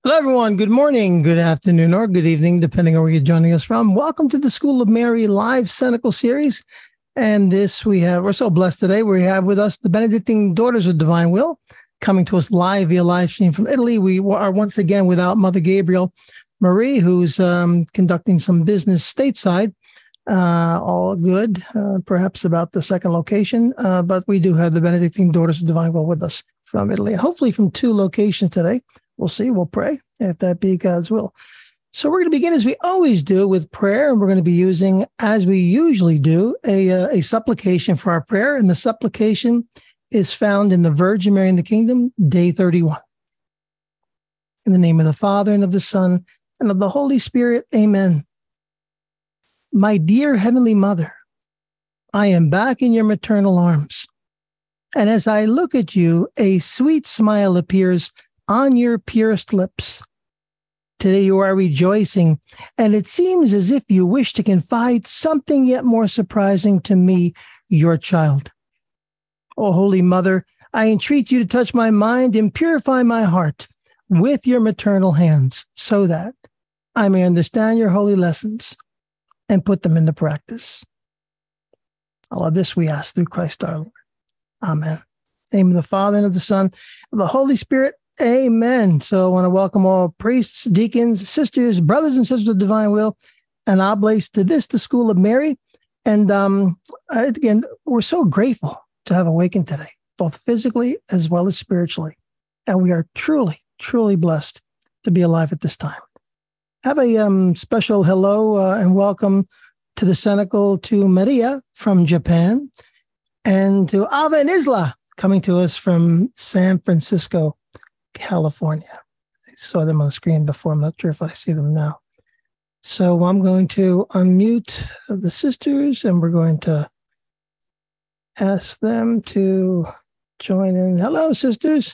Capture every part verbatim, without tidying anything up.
Hello, everyone. Good morning, good afternoon, or good evening, depending on where you're joining us from. Welcome to the School of Mary live Cenacle series. And this we have, we're so blessed today. We have with us the Benedictine Daughters of Divine Will coming to us live via live stream from Italy. We are once again without Mother Gabriel Marie, who's um, conducting some business stateside. Uh, all good, uh, perhaps about the second location. Uh, but we do have the Benedictine Daughters of Divine Will with us from Italy, and hopefully from two locations today. We'll see. We'll pray if that be God's will. So we're going to begin as we always do with prayer, and we're going to be using, as we usually do, a, uh, a supplication for our prayer. And the supplication is found in the Virgin Mary in the Kingdom, day thirty-one. In the name of the Father, and of the Son, and of the Holy Spirit, amen. My dear Heavenly Mother, I am back in your maternal arms. And as I look at you, a sweet smile appears on your purest lips. Today you are rejoicing, and it seems as if you wish to confide something yet more surprising to me, your child. O Holy Mother, I entreat you to touch my mind and purify my heart with your maternal hands, so that I may understand your holy lessons and put them into practice. All of this we ask through Christ our Lord. Amen. In the name of the Father, and of the Son, and of the Holy Spirit, amen. So I want to welcome all priests, deacons, sisters, brothers and sisters of Divine Will, and oblates to this, the School of Mary. And um, again, we're so grateful to have awakened today, both physically as well as spiritually. And we are truly, truly blessed to be alive at this time. Have a um, special hello uh, and welcome to the Cenacle to Maria from Japan, and to Ava and Isla coming to us from San Francisco, California. I saw them on the screen before. I'm not sure if I see them now. So I'm going to unmute the sisters, and we're going to ask them to join in. Hello, sisters.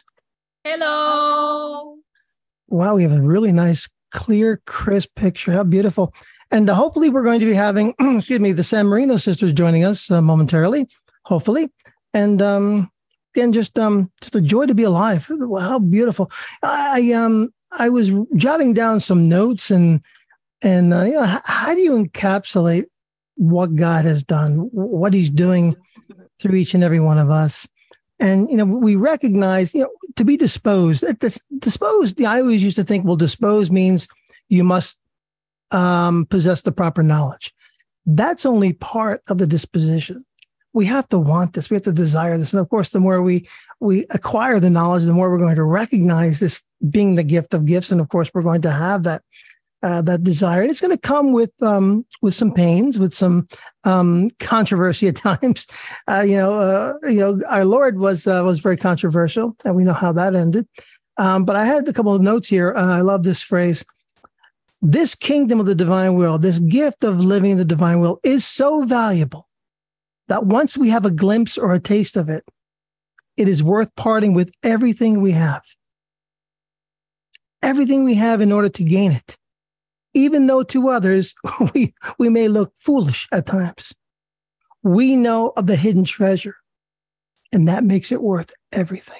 Hello. Wow, we have a really nice, clear, crisp picture. How beautiful. And uh, hopefully we're going to be having, excuse me, the San Marino sisters joining us uh, momentarily, hopefully. And um, again, just um, just a joy to be alive. Wow, how beautiful. I um I was jotting down some notes, and and uh, you know, how, how do you encapsulate what God has done, what He's doing through each and every one of us? And you know, we recognize, you know, to be disposed. That's disposed. I always used to think, well, dispose means you must um, possess the proper knowledge. That's only part of the disposition. We have to want this. We have to desire this. And of course, the more we we acquire the knowledge, the more we're going to recognize this being the gift of gifts. And of course, we're going to have that uh, that desire. And it's going to come with um, with some pains, with some um, controversy at times. Uh, you know, uh, you know, our Lord was uh, was very controversial, and we know how that ended. Um, but I had a couple of notes here. Uh, I love this phrase. This kingdom of the divine will, this gift of living in the divine will, is so valuable that once we have a glimpse or a taste of it, it is worth parting with everything we have. Everything we have in order to gain it. Even though to others, we, we may look foolish at times. We know of the hidden treasure, and that makes it worth everything.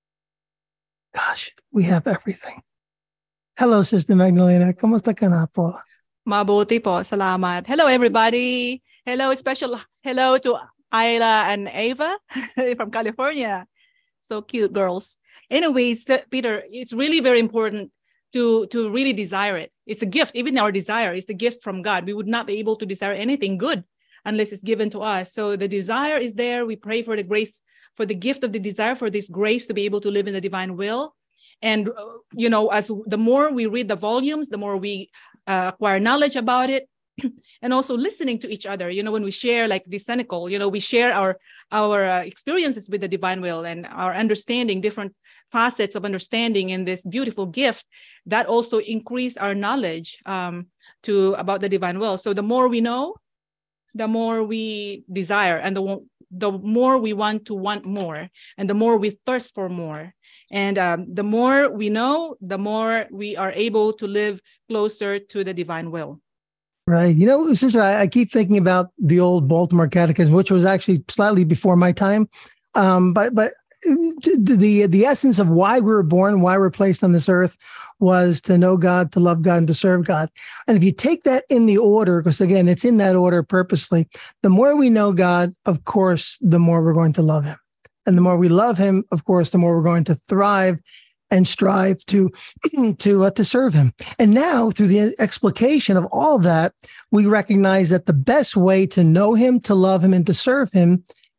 Gosh, we have everything. Hello, Sister Magdalena. Kamusta ka na po? Mabuti po. Salamat. Hello, everybody. Hello, special hello to Ayla and Ava from California. So cute girls. Anyways, Peter, it's really very important to, to really desire it. It's a gift. Even our desire is a gift from God. We would not be able to desire anything good unless it's given to us. So the desire is there. We pray for the grace, for the gift of the desire, for this grace to be able to live in the divine will. And, you know, as the more we read the volumes, the more we uh, acquire knowledge about it. And also listening to each other, you know, when we share like the Cenacle, you know, we share our our uh, experiences with the divine will and our understanding, different facets of understanding in this beautiful gift that also increase our knowledge um, to about the divine will. So the more we know, the more we desire, and the the more we want to want more, and the more we thirst for more. And um, the more we know, the more we are able to live closer to the divine will. Right. You know, sister, I, I keep thinking about the old Baltimore Catechism, which was actually slightly before my time. Um, but but the, the essence of why we were born, why we're placed on this earth was to know God, to love God, and to serve God. And if you take that in the order, because again, it's in that order purposely, the more we know God, of course, the more we're going to love him. And the more we love him, of course, the more we're going to thrive and strive to, to, uh, to serve him. And now through the explication of all that, we recognize that the best way to know him, to love him, and to serve him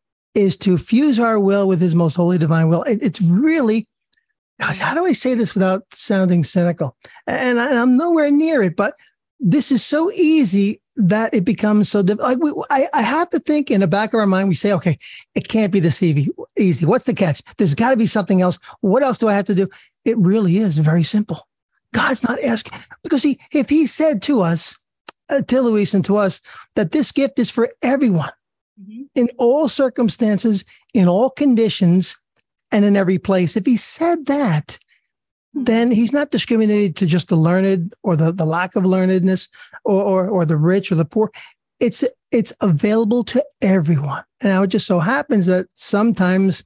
is to fuse our will with his most holy divine will. It, it's really, gosh, how do I say this without sounding cynical? And, I, and I'm nowhere near it, but this is so easy that it becomes so difficult. Like we, I, I have to think in the back of our mind, we say, okay, it can't be this easy. Easy. What's the catch? There's got to be something else. What else do I have to do? It really is very simple. God's not asking, because he, if he said to us, uh, to Luis and to us, that this gift is for everyone, mm-hmm. in all circumstances, in all conditions, and in every place. If he said that, then he's not discriminating to just the learned or the, the lack of learnedness or, or or the rich or the poor. It's it's available to everyone. And now it just so happens that sometimes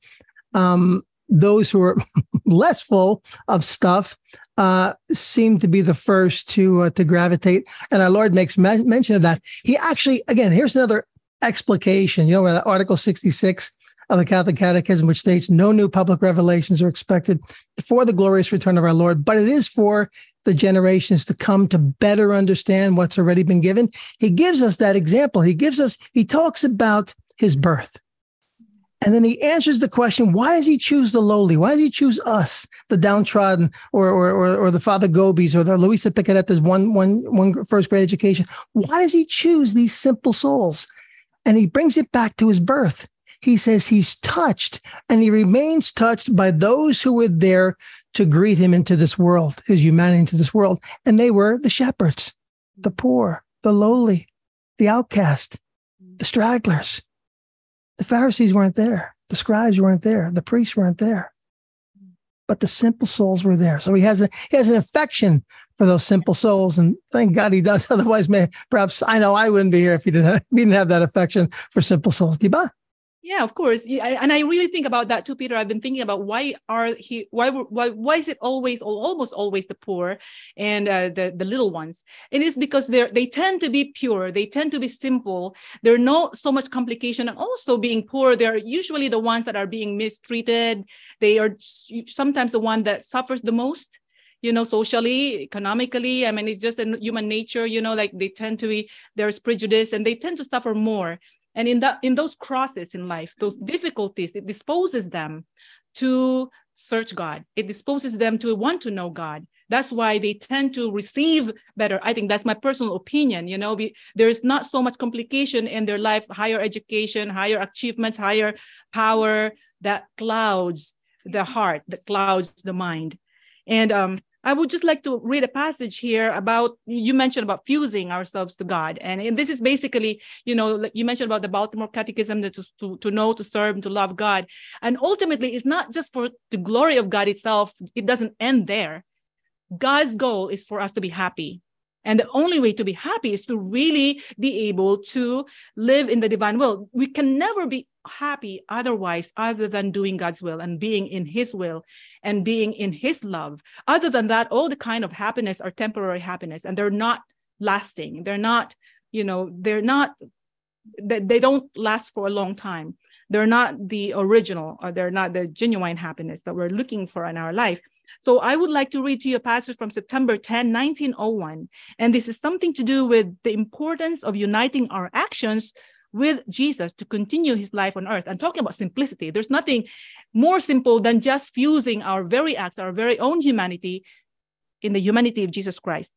um, those who are less full of stuff uh, seem to be the first to uh, to gravitate. And our Lord makes me- mention of that. He actually, again, here's another explication. You know, Article sixty-six of the Catholic Catechism, which states no new public revelations are expected before the glorious return of our Lord, but it is for the generations to come to better understand what's already been given. He gives us that example. He gives us, he talks about his birth. And then he answers the question, why does he choose the lowly? Why does he choose us, the downtrodden, or or or, or the Father Gobis, or the Luisa Picaretta's one, one, one first grade education? Why does he choose these simple souls? And he brings it back to his birth. He says he's touched, and he remains touched by those who were there to greet him into this world, his humanity into this world. And they were the shepherds, the poor, the lowly, the outcast, the stragglers. The Pharisees weren't there. The scribes weren't there. The priests weren't there. But the simple souls were there. So he has a he has an affection for those simple souls, and thank God he does. Otherwise, may, perhaps I know I wouldn't be here if he didn't have, if he didn't have that affection for simple souls. Diba? Yeah, of course. Yeah, and I really think about that too, Peter. I've been thinking about why are he why why why is it always or almost always the poor and uh, the the little ones? And it's because they're they tend to be pure. They tend to be simple. There's not so much complication. And also being poor, they're usually the ones that are being mistreated. They are sometimes the one that suffers the most. You know, socially, economically. I mean, it's just a human nature. You know, like they tend to be there's prejudice and they tend to suffer more. And in that, in those crosses in life, those difficulties, it disposes them to search God. It disposes them to want to know God. That's why they tend to receive better. I think that's my personal opinion. You know, we, there's not so much complication in their life, higher education, higher achievements, higher power that clouds the heart, that clouds the mind. And um, I would just like to read a passage here about, you mentioned about fusing ourselves to God. And, and this is basically, you know, you mentioned about the Baltimore Catechism, that to, to, to know, to serve, and to love God. And ultimately, it's not just for the glory of God itself. It doesn't end there. God's goal is for us to be happy. And the only way to be happy is to really be able to live in the divine will. We can never be happy otherwise, other than doing God's will and being in his will and being in his love. Other than that, all the kind of happiness are temporary happiness, and they're not lasting. They're not, you know, they're not, they, they don't last for a long time. They're not the original, or they're not the genuine happiness that we're looking for in our life. So I would like to read to you a passage from September tenth, nineteen oh one. And this is something to do with the importance of uniting our actions with Jesus to continue his life on earth. And talking about simplicity, there's nothing more simple than just fusing our very acts, our very own humanity, in the humanity of Jesus Christ.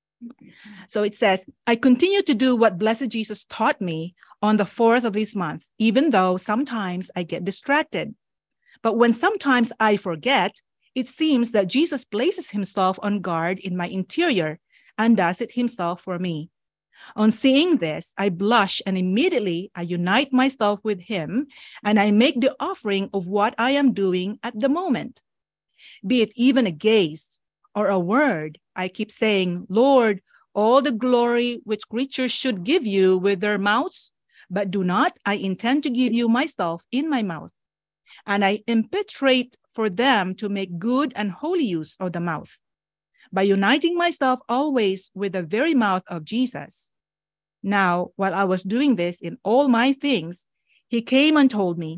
So it says, I continue to do what blessed Jesus taught me on the fourth of this month, even though sometimes I get distracted. But when sometimes I forget, it seems that Jesus places himself on guard in my interior and does it himself for me. On seeing this, I blush, and immediately I unite myself with him, and I make the offering of what I am doing at the moment. Be it even a gaze or a word, I keep saying, Lord, all the glory which creatures should give you with their mouths, but do not I intend to give you myself in my mouth. and I impetrate for them to make good and holy use of the mouth, by uniting myself always with the very mouth of Jesus. Now, while I was doing this in all my things, he came and told me,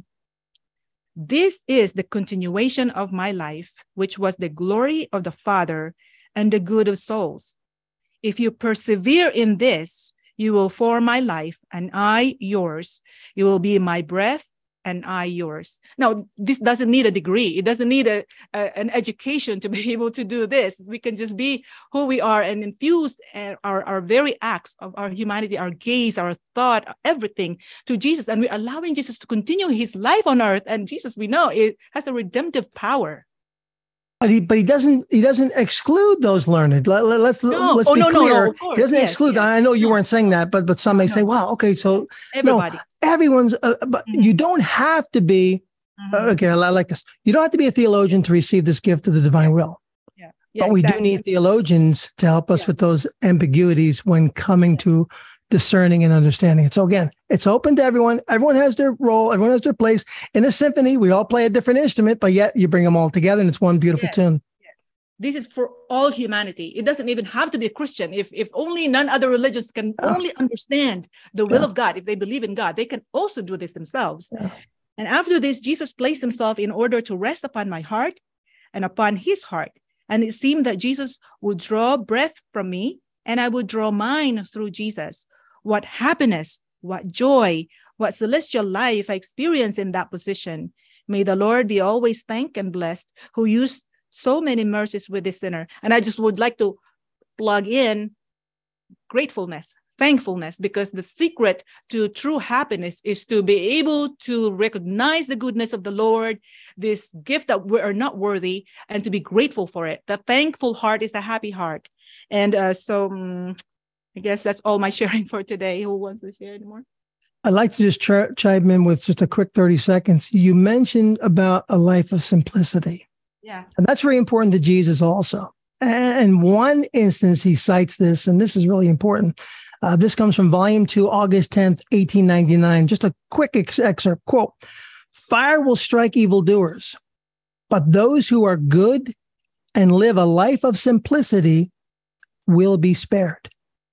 this is the continuation of my life, which was the glory of the Father and the good of souls. If you persevere in this, you will form my life, and I yours. You will be my breath, and I yours. Now, this doesn't need a degree. It doesn't need a, a, an education to be able to do this. We can just be who we are and infuse our, our very acts of our humanity, our gaze, our thought, everything to Jesus. And we're allowing Jesus to continue his life on earth. And Jesus, we know, it has a redemptive power. But he, but he doesn't. He doesn't exclude those learned. Let, let, let's no. let's oh, be no, clear. No, no, he doesn't yes, exclude. Yes. I know you no. weren't saying that, but but some may no. say, "Wow, okay, so everybody, no, everyone's." Uh, but mm-hmm. you don't have to be. Mm-hmm. Uh, okay, I like this. You don't have to be a theologian to receive this gift of the divine yeah. will. Yeah. yeah but we exactly. do need theologians to help us yeah. with those ambiguities when coming yeah. to discerning and understanding it. So again, it's open to everyone. Everyone has their role. Everyone has their place in a symphony. We all play a different instrument, but yet you bring them all together and it's one beautiful yes. tune. Yes. This is for all humanity. It doesn't even have to be a Christian. If if only none other religions can oh. only understand the will yeah. of God, if they believe in God, they can also do this themselves. Yeah. And after this, Jesus placed himself in order to rest upon my heart and upon his heart. And it seemed that Jesus would draw breath from me and I would draw mine through Jesus. What happiness, what joy, what celestial life I experienced in that position. May the Lord be always thanked and blessed, who used so many mercies with the sinner. And I just would like to plug in gratefulness, thankfulness, because the secret to true happiness is to be able to recognize the goodness of the Lord, this gift that we are not worthy, and to be grateful for it. The thankful heart is a happy heart. And uh, so... Um, I guess that's all my sharing for today. Who wants to share anymore? I'd like to just ch- chime in with just a quick thirty seconds. You mentioned about a life of simplicity. Yeah. And that's very important to Jesus also. And one instance he cites this, and this is really important. Uh, this comes from volume two, August tenth, eighteen ninety-nine. Just a quick ex- excerpt. Quote, fire will strike evildoers, but those who are good and live a life of simplicity will be spared.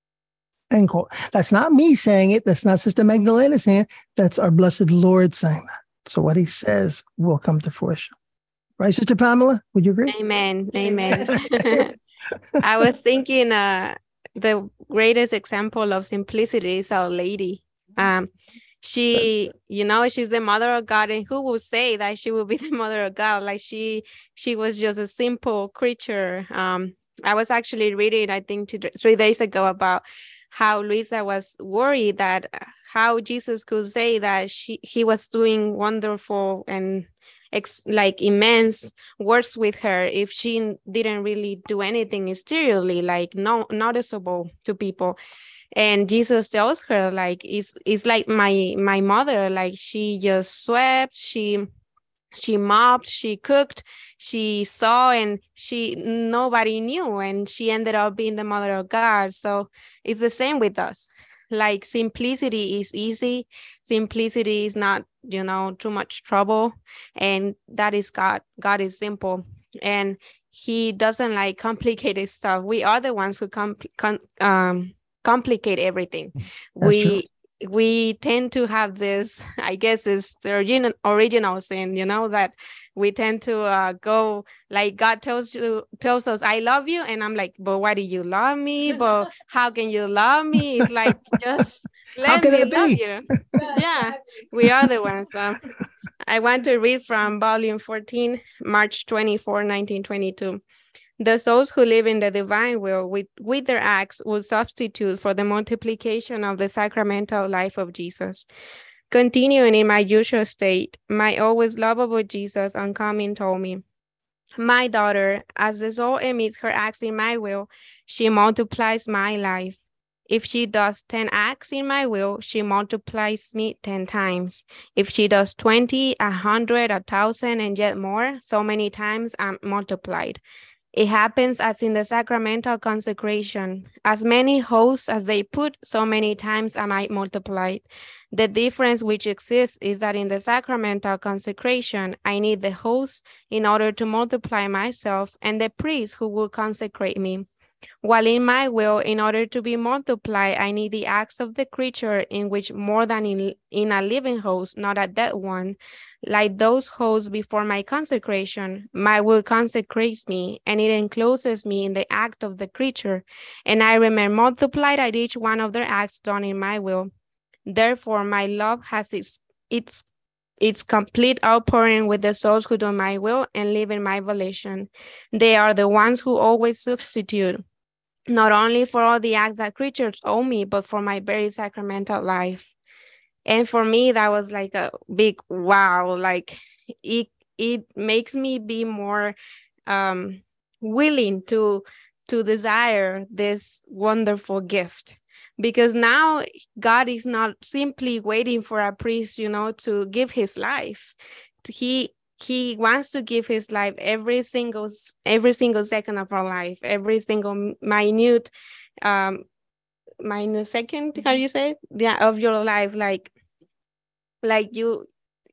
End quote. That's not me saying it. That's not Sister Magdalena saying it. That's our blessed Lord saying that. So what he says will come to fruition. Right, Sister Pamela? Would you agree? Amen. Amen. I was thinking uh, the greatest example of simplicity is Our Lady. Um, she, you know, she's the mother of God, and who would say that she would be the mother of God? Like she, she was just a simple creature. Um, I was actually reading, I think, two, three days ago about how Luisa was worried that how Jesus could say that she he was doing wonderful and ex, like immense works with her if she didn't really do anything exteriorly, like no noticeable to people. And Jesus tells her, like, it's it's like my my mother, like she just swept, she she mopped, she cooked, she saw, and she nobody knew, and she ended up being the mother of God. So it's the same with us. Like simplicity is easy. Simplicity is not, you know, too much trouble. And that is God. God is simple. And he doesn't like complicated stuff. We are the ones who com- com- um, complicate everything. That's we true. We tend to have this, I guess it's the original, original sin, you know, that we tend to uh, go like God tells you, tells us, I love you. And I'm like, but why do you love me? But how can you love me? It's like, just let me love you. Yeah, we are the ones. Um, I want to read from volume fourteen, March twenty-fourth, nineteen twenty-two. The souls who live in the divine will with, with their acts will substitute for the multiplication of the sacramental life of Jesus. Continuing in my usual state, my always lovable Jesus on coming told me, my daughter, as the soul emits her acts in my will, she multiplies my life. If she does ten acts in my will, she multiplies me ten times. If she does twenty, a hundred, a thousand, and yet more, so many times I'm multiplied. It happens as in the sacramental consecration. As many hosts as they put, so many times am I multiplied. The difference which exists is that in the sacramental consecration, I need the host in order to multiply myself and the priest who will consecrate me. While in my will, in order to be multiplied, I need the acts of the creature in which more than in, in a living host, not a dead one, like those hosts before my consecration, my will consecrates me, and it encloses me in the act of the creature, and I remain multiplied at each one of their acts done in my will. Therefore, my love has its, its, its complete outpouring with the souls who do my will and live in my volition. They are the ones who always substitute, not only for all the acts that creatures owe me, but for my very sacramental life. And for me, that was like a big wow. Like it, it makes me be more um, willing to, to desire this wonderful gift. Because now God is not simply waiting for a priest, you know, to give his life. He He wants to give his life every single every single second of our life, every single minute um minute second, how do you say it? Yeah, of your life. Like like you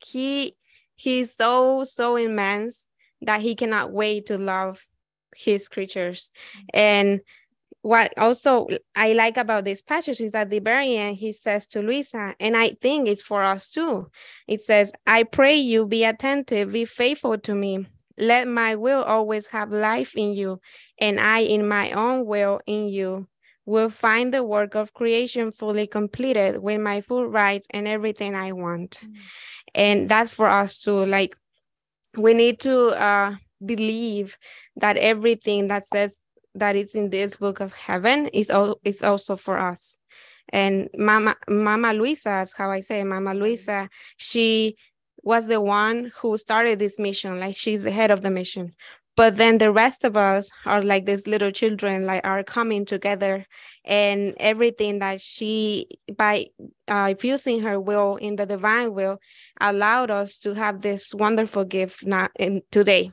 he he's so so immense that he cannot wait to love his creatures. And what also I like about this passage is at the very end, he says to Luisa, and I think it's for us too. It says, I pray you be attentive, be faithful to me. Let my will always have life in you, and I in my own will in you will find the work of creation fully completed with my full rights and everything I want. Mm-hmm. And that's for us too. Like we need to uh, believe that everything that says that is in this book of heaven is, al- is also for us. And Mama, Mama Luisa, that's how I say it, Mama Luisa, she was the one who started this mission. Like she's the head of the mission. But then the rest of us are like these little children, like are coming together, and everything that she, by uh, fusing her will in the divine will, allowed us to have this wonderful gift now in today.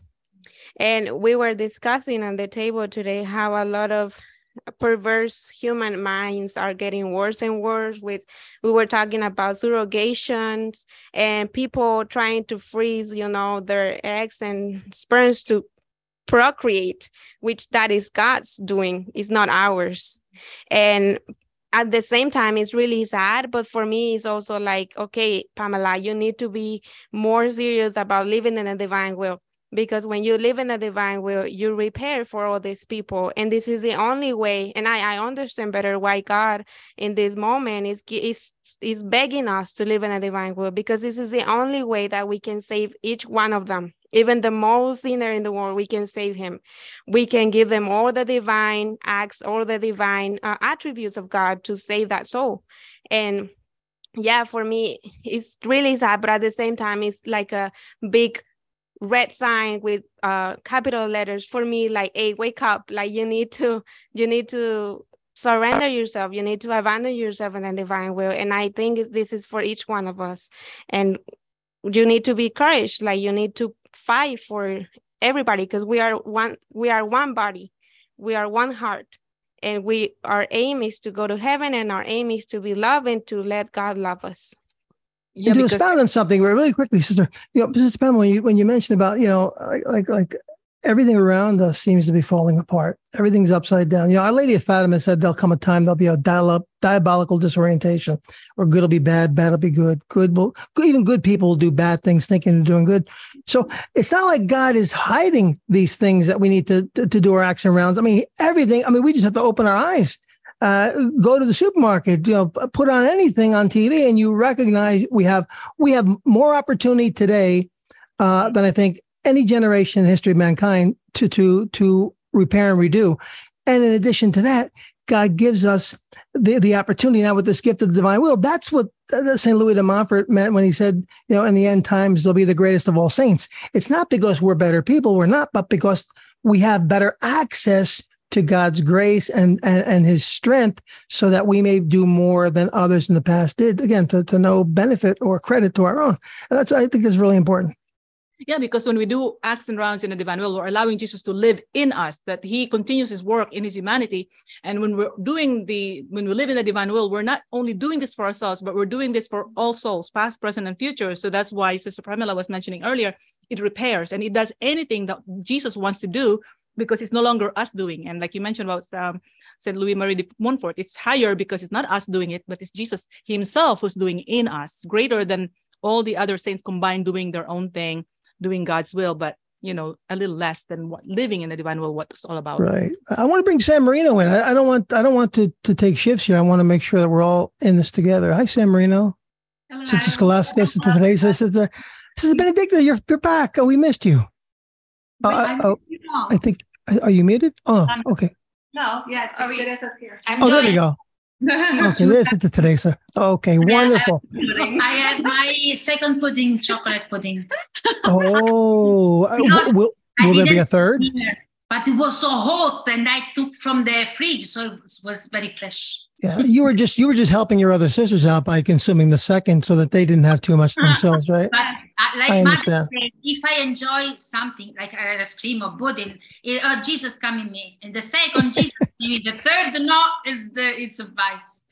And we were discussing on the table today how a lot of perverse human minds are getting worse and worse. With we were talking about surrogations and people trying to freeze, you know, their eggs and sperms to procreate, which that is God's doing, it's not ours. And at the same time, it's really sad, but for me, it's also like, okay, Pamela, you need to be more serious about living in a divine will. Because when you live in a divine will, you repair for all these people. And this is the only way. And I, I understand better why God in this moment is, is, is begging us to live in a divine will, because this is the only way that we can save each one of them. Even the most sinner in the world, we can save him. We can give them all the divine acts, all the divine uh, attributes of God to save that soul. And yeah, for me, it's really sad, but at the same time, it's like a big red sign with uh capital letters for me, like, hey, wake up, like you need to you need to surrender yourself, you need to abandon yourself in the divine will. And I think this is for each one of us, and you need to be courage, like you need to fight for everybody, because we are one we are one body, we are one heart, and we our aim is to go to heaven, and our aim is to be loved and to let God love us. Yeah, to expound on something really quickly, sister. You know, Sister Pamela, when you when you mentioned about, you know, like like everything around us seems to be falling apart. Everything's upside down. You know, Our Lady of Fatima said there'll come a time there'll be a dial-up, diabolical disorientation, or good will be bad, bad will be good. Good will even good people will do bad things, thinking they're doing good. So it's not like God is hiding these things that we need to to, to do our acts and rounds. I mean, everything. I mean, we just have to open our eyes. Uh, go to the supermarket, you know, put on anything on T V, and you recognize we have we have more opportunity today uh, than I think any generation in the history of mankind to to to repair and redo. And in addition to that, God gives us the, the opportunity now with this gift of the divine will. That's what Saint Louis de Montfort meant when he said, you know, in the end times, they'll be the greatest of all saints. It's not because we're better people, we're not, but because we have better access to God's grace and, and, and his strength, so that we may do more than others in the past did, again, to, to no benefit or credit to our own. And that's, I think that's really important. Yeah, because when we do acts and rounds in the divine will, we're allowing Jesus to live in us, that he continues his work in his humanity. And when we're doing the, when we live in the divine will, we're not only doing this for ourselves, but we're doing this for all souls, past, present, and future. So that's why Sister Pramila was mentioning earlier, it repairs and it does anything that Jesus wants to do, because it's no longer us doing. And like you mentioned about um, Saint Louis Marie de Montfort, it's higher because it's not us doing it, but it's Jesus himself who's doing in us, greater than all the other saints combined doing their own thing, doing God's will, but, you know, a little less than what living in the divine will, what it's all about. Right. I want to bring San Marino in. I, I don't want, I don't want to, to take shifts here. I want to make sure that we're all in this together. Hi, San Marino. Hello. Sister Scholastica, Sister Teresa, Sister, Sister Benedicta, you're, you're back. Oh, we missed you. Wait, Uh, I'm oh, you know. I think, are you muted? Oh, Um, okay. No, yeah, are we, Teresa's here. I'm Oh, there we joining. go. Okay, this is the Teresa. Okay, wonderful. I had my second pudding, chocolate pudding. Oh, uh, Because will, I will there be didn't a third? hear, but it was so hot, and I took from the fridge, so it was, was very fresh. Yeah, you were just you were just helping your other sisters out by consuming the second, so that they didn't have too much themselves, right? But uh, like I Mother understand. said, if I enjoy something like a ice cream or pudding, it, oh, Jesus come in me, and the second Jesus come in me, the third no, it's the it's a vice.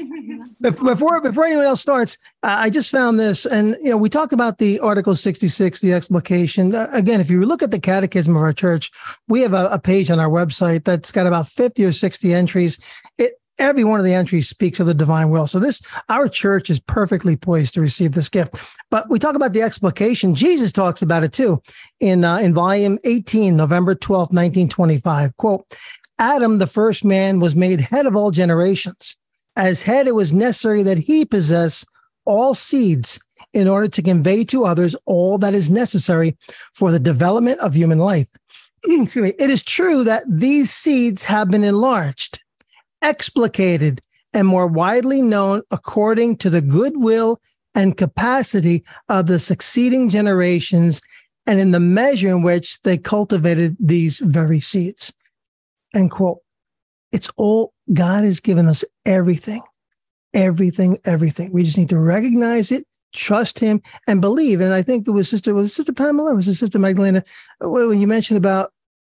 Bef- Before before anyone else starts, uh, I just found this, and you know, we talked about the Article sixty-six, the explication. Uh, again, if you look at the Catechism of our church, we have a, a page on our website that's got about fifty or sixty entries. It Every one of the entries speaks of the divine will. So this, our church is perfectly poised to receive this gift. But we talk about the explication. Jesus talks about it too in uh, in volume eighteen, November twelfth, nineteen twenty-five. Quote, Adam, the first man, was made head of all generations. As head, it was necessary that he possess all seeds in order to convey to others all that is necessary for the development of human life. Excuse me. It is true that these seeds have been enlarged, explicated, and more widely known according to the goodwill and capacity of the succeeding generations and in the measure in which they cultivated these very seeds. End quote. It's all, God has given us everything, everything, everything. We just need to recognize it, trust him, and believe. And I think it was Sister, was it Sister Pamela or was it Sister Magdalena, when you mentioned about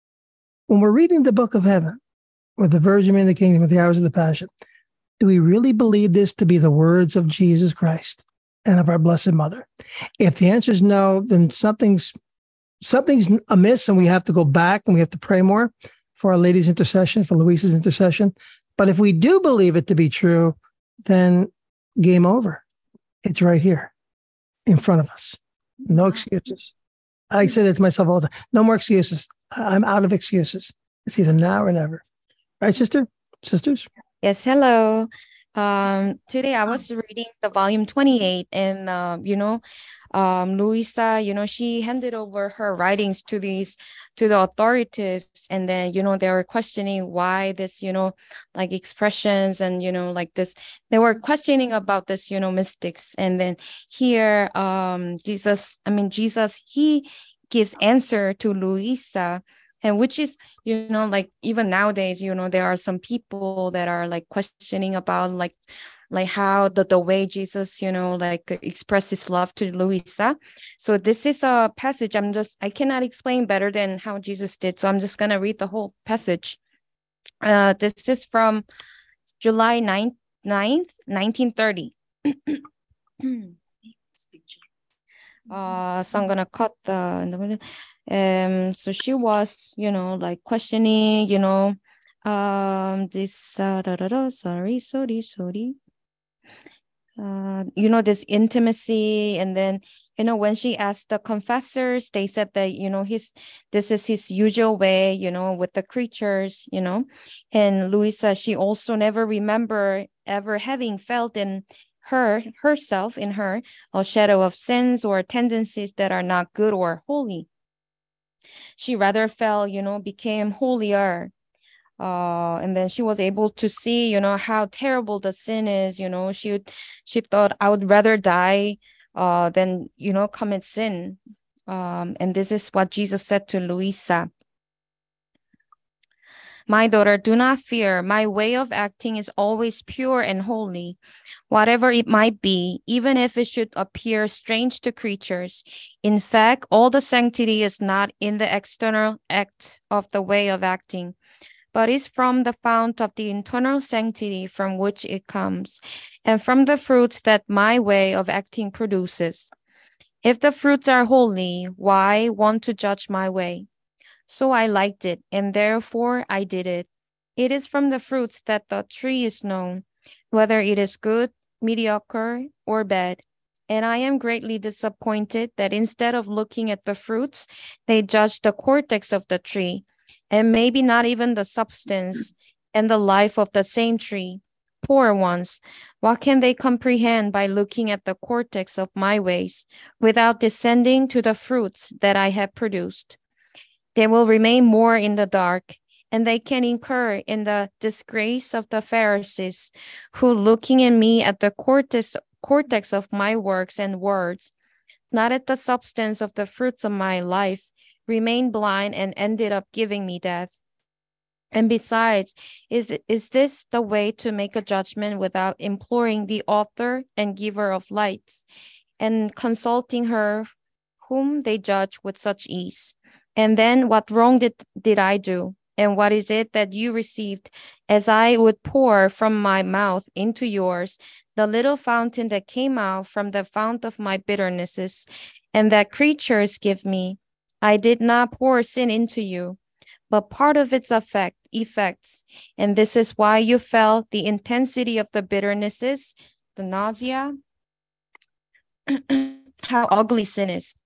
when we're reading the book of heaven, or the Virgin in the Kingdom with the hours of the Passion, do we really believe this to be the words of Jesus Christ and of our Blessed Mother? If the answer is no, then something's something's amiss, and we have to go back and we have to pray more for Our Lady's intercession, for Luisa's intercession. But if we do believe it to be true, then game over. It's right here in front of us. No excuses. I say that to myself all the time. No more excuses. I'm out of excuses. It's either now or never. Right, sister? Sisters? Yes, hello. Um, today I was reading the volume twenty-eight, and uh, you know, um, Luisa, you know, she handed over her writings to these to the authorities, and then you know they were questioning why this, you know, like expressions and you know like this. They were questioning about this, you know, mystics, and then here, um, Jesus, I mean Jesus, he gives answer to Luisa. And which is, you know, like even nowadays, you know, there are some people that are like questioning about like, like how the, the way Jesus, you know, like express his love to Luisa. So this is a passage I'm just, I cannot explain better than how Jesus did. So I'm just going to read the whole passage. Uh, this is from July ninth, nineteen thirty. uh, so I'm going to cut the... Um, so she was, you know, like questioning, you know, um, this, uh, da, da, da, sorry, sorry, sorry. Uh, you know, this intimacy. And then, you know, when she asked the confessors, they said that, you know, his, this is his usual way, you know, with the creatures, you know, and Luisa, she also never remember ever having felt in her, herself, in her, a shadow of sins or tendencies that are not good or holy. She rather fell, you know, became holier. Uh, and then she was able to see, you know, how terrible the sin is. You know, she would, she thought, I would rather die uh, than, you know, commit sin. Um, and this is what Jesus said to Luisa. My daughter, do not fear. My way of acting is always pure and holy, whatever it might be, even if it should appear strange to creatures. In fact, all the sanctity is not in the external act of the way of acting, but is from the fount of the internal sanctity from which it comes, and from the fruits that my way of acting produces. If the fruits are holy, why want to judge my way? So I liked it, and therefore I did it. It is from the fruits that the tree is known, whether it is good, mediocre, or bad. And I am greatly disappointed that instead of looking at the fruits, they judge the cortex of the tree, and maybe not even the substance and the life of the same tree. Poor ones, what can they comprehend by looking at the cortex of my ways, without descending to the fruits that I have produced? They will remain more in the dark, and they can incur in the disgrace of the Pharisees, who, looking in me at the cortex, cortex of my works and words, not at the substance of the fruits of my life, remained blind and ended up giving me death. And besides, is, is this the way to make a judgment without imploring the author and giver of lights, and consulting her whom they judge with such ease? And then what wrong did, did I do? And what is it that you received, as I would pour from my mouth into yours the little fountain that came out from the fount of my bitternesses, and that creatures give me? I did not pour sin into you, but part of its effect, effects. And this is why you felt the intensity of the bitternesses, the nausea, how ugly sin is.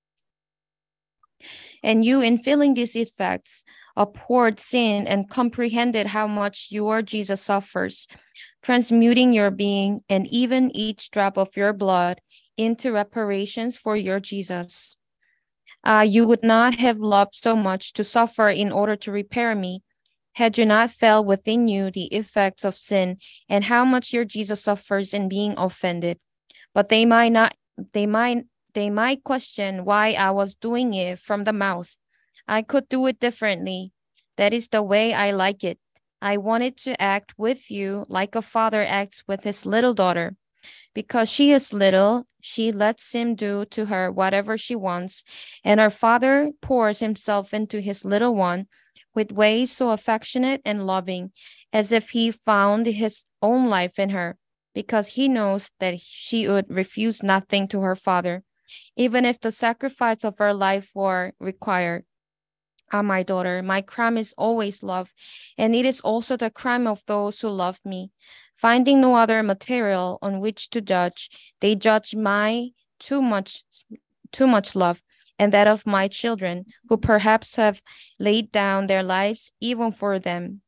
And you, in feeling these effects, abhorred sin and comprehended how much your Jesus suffers, transmuting your being and even each drop of your blood into reparations for your Jesus. Uh, you would not have loved so much to suffer in order to repair me, had you not felt within you the effects of sin and how much your Jesus suffers in being offended. But they might not, they might They might question why I was doing it from the mouth. I could do it differently. That is the way I like it. I wanted to act with you like a father acts with his little daughter. Because she is little, she lets him do to her whatever she wants, and her father pours himself into his little one with ways so affectionate and loving, as if he found his own life in her, because he knows that she would refuse nothing to her father, even if the sacrifice of her life were required. Ah, my daughter, my crime is always love, and it is also the crime of those who love me. Finding no other material on which to judge, they judge my too much, too much love, and that of my children, who perhaps have laid down their lives even for them.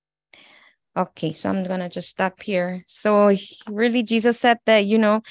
Okay, so I'm gonna just stop here. So really, Jesus said that, you know,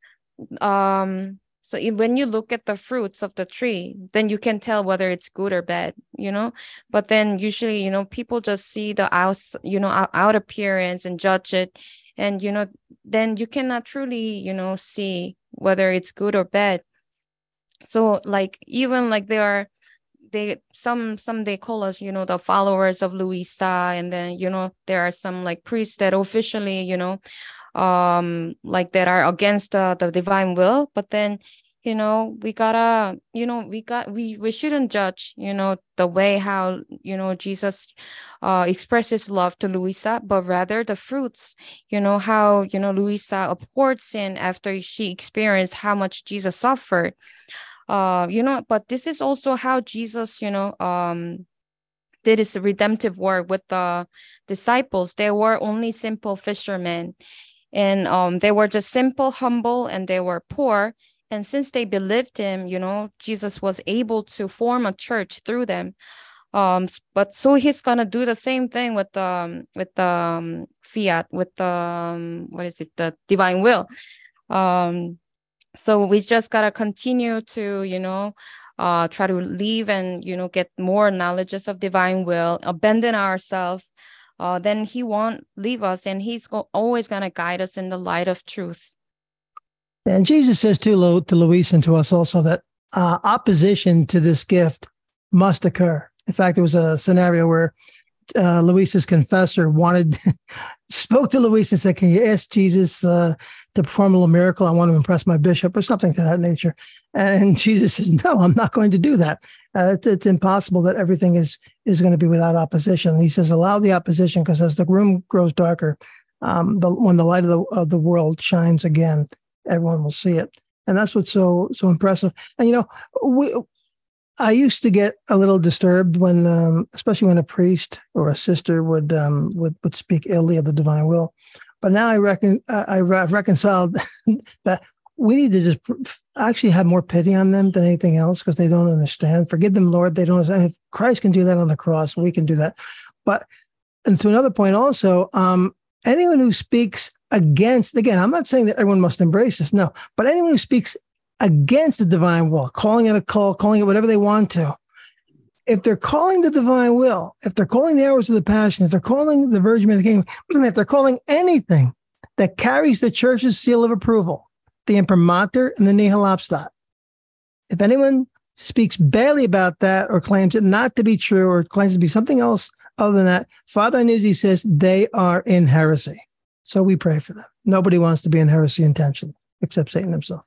um, so if, when you look at the fruits of the tree, then you can tell whether it's good or bad, you know. But then usually, you know, people just see the out, you know, out, out appearance and judge it, and you know, then you cannot truly, you know, see whether it's good or bad. So like even like there are, they some some they call us, you know, the followers of Luisa, and then you know there are some like priests that officially, you know, um like that are against uh, the divine will. But then you know we gotta you know we got we we shouldn't judge, you know, the way how, you know, Jesus uh expresses love to Luisa, but rather the fruits, you know, how, you know, Luisa abhorred sin after she experienced how much Jesus suffered, uh you know. But this is also how Jesus, you know, um did his redemptive work with the disciples. They were only simple fishermen, and um, they were just simple, humble, and they were poor. And since they believed him, you know, Jesus was able to form a church through them. Um, but so he's gonna do the same thing with the um, with the um, fiat, with the um, what is it, the divine will. Um, so we just gotta continue to, you know, uh, try to live and, you know, get more knowledges of divine will, abandon ourselves. Uh, then he won't leave us, and he's go- always going to guide us in the light of truth. And Jesus says to, Lu- to Luis and to us also that uh, opposition to this gift must occur. In fact, there was a scenario where uh, Luisa's confessor wanted, spoke to Luisa and said, can you ask Jesus uh, to perform a little miracle? I want to impress my bishop or something to that nature. And Jesus says, no, I'm not going to do that. Uh, it's, it's impossible that everything is, is going to be without opposition. And he says, allow the opposition, because as the room grows darker, um, the, when the light of the, of the world shines again, everyone will see it. And that's what's so, so impressive. And, you know, we, I used to get a little disturbed when, um, especially when a priest or a sister would, um, would, would speak illy of the divine will. But now I reckon uh, I've reconciled that we need to just actually have more pity on them than anything else, because they don't understand. Forgive them, Lord. They don't understand. If Christ can do that on the cross, we can do that. But, and to another point also, um, anyone who speaks against, again, I'm not saying that everyone must embrace this, no, but anyone who speaks against the divine will, calling it a cult, calling it whatever they want to, if they're calling the divine will, if they're calling the hours of the passion, if they're calling the Virgin of the Kingdom, if they're calling anything that carries the church's seal of approval, the imprimatur and the nihil obstat, if anyone speaks badly about that or claims it not to be true or claims to be something else other than that, Father Nuzzi says they are in heresy. So we pray for them. Nobody wants to be in heresy intentionally, except Satan himself.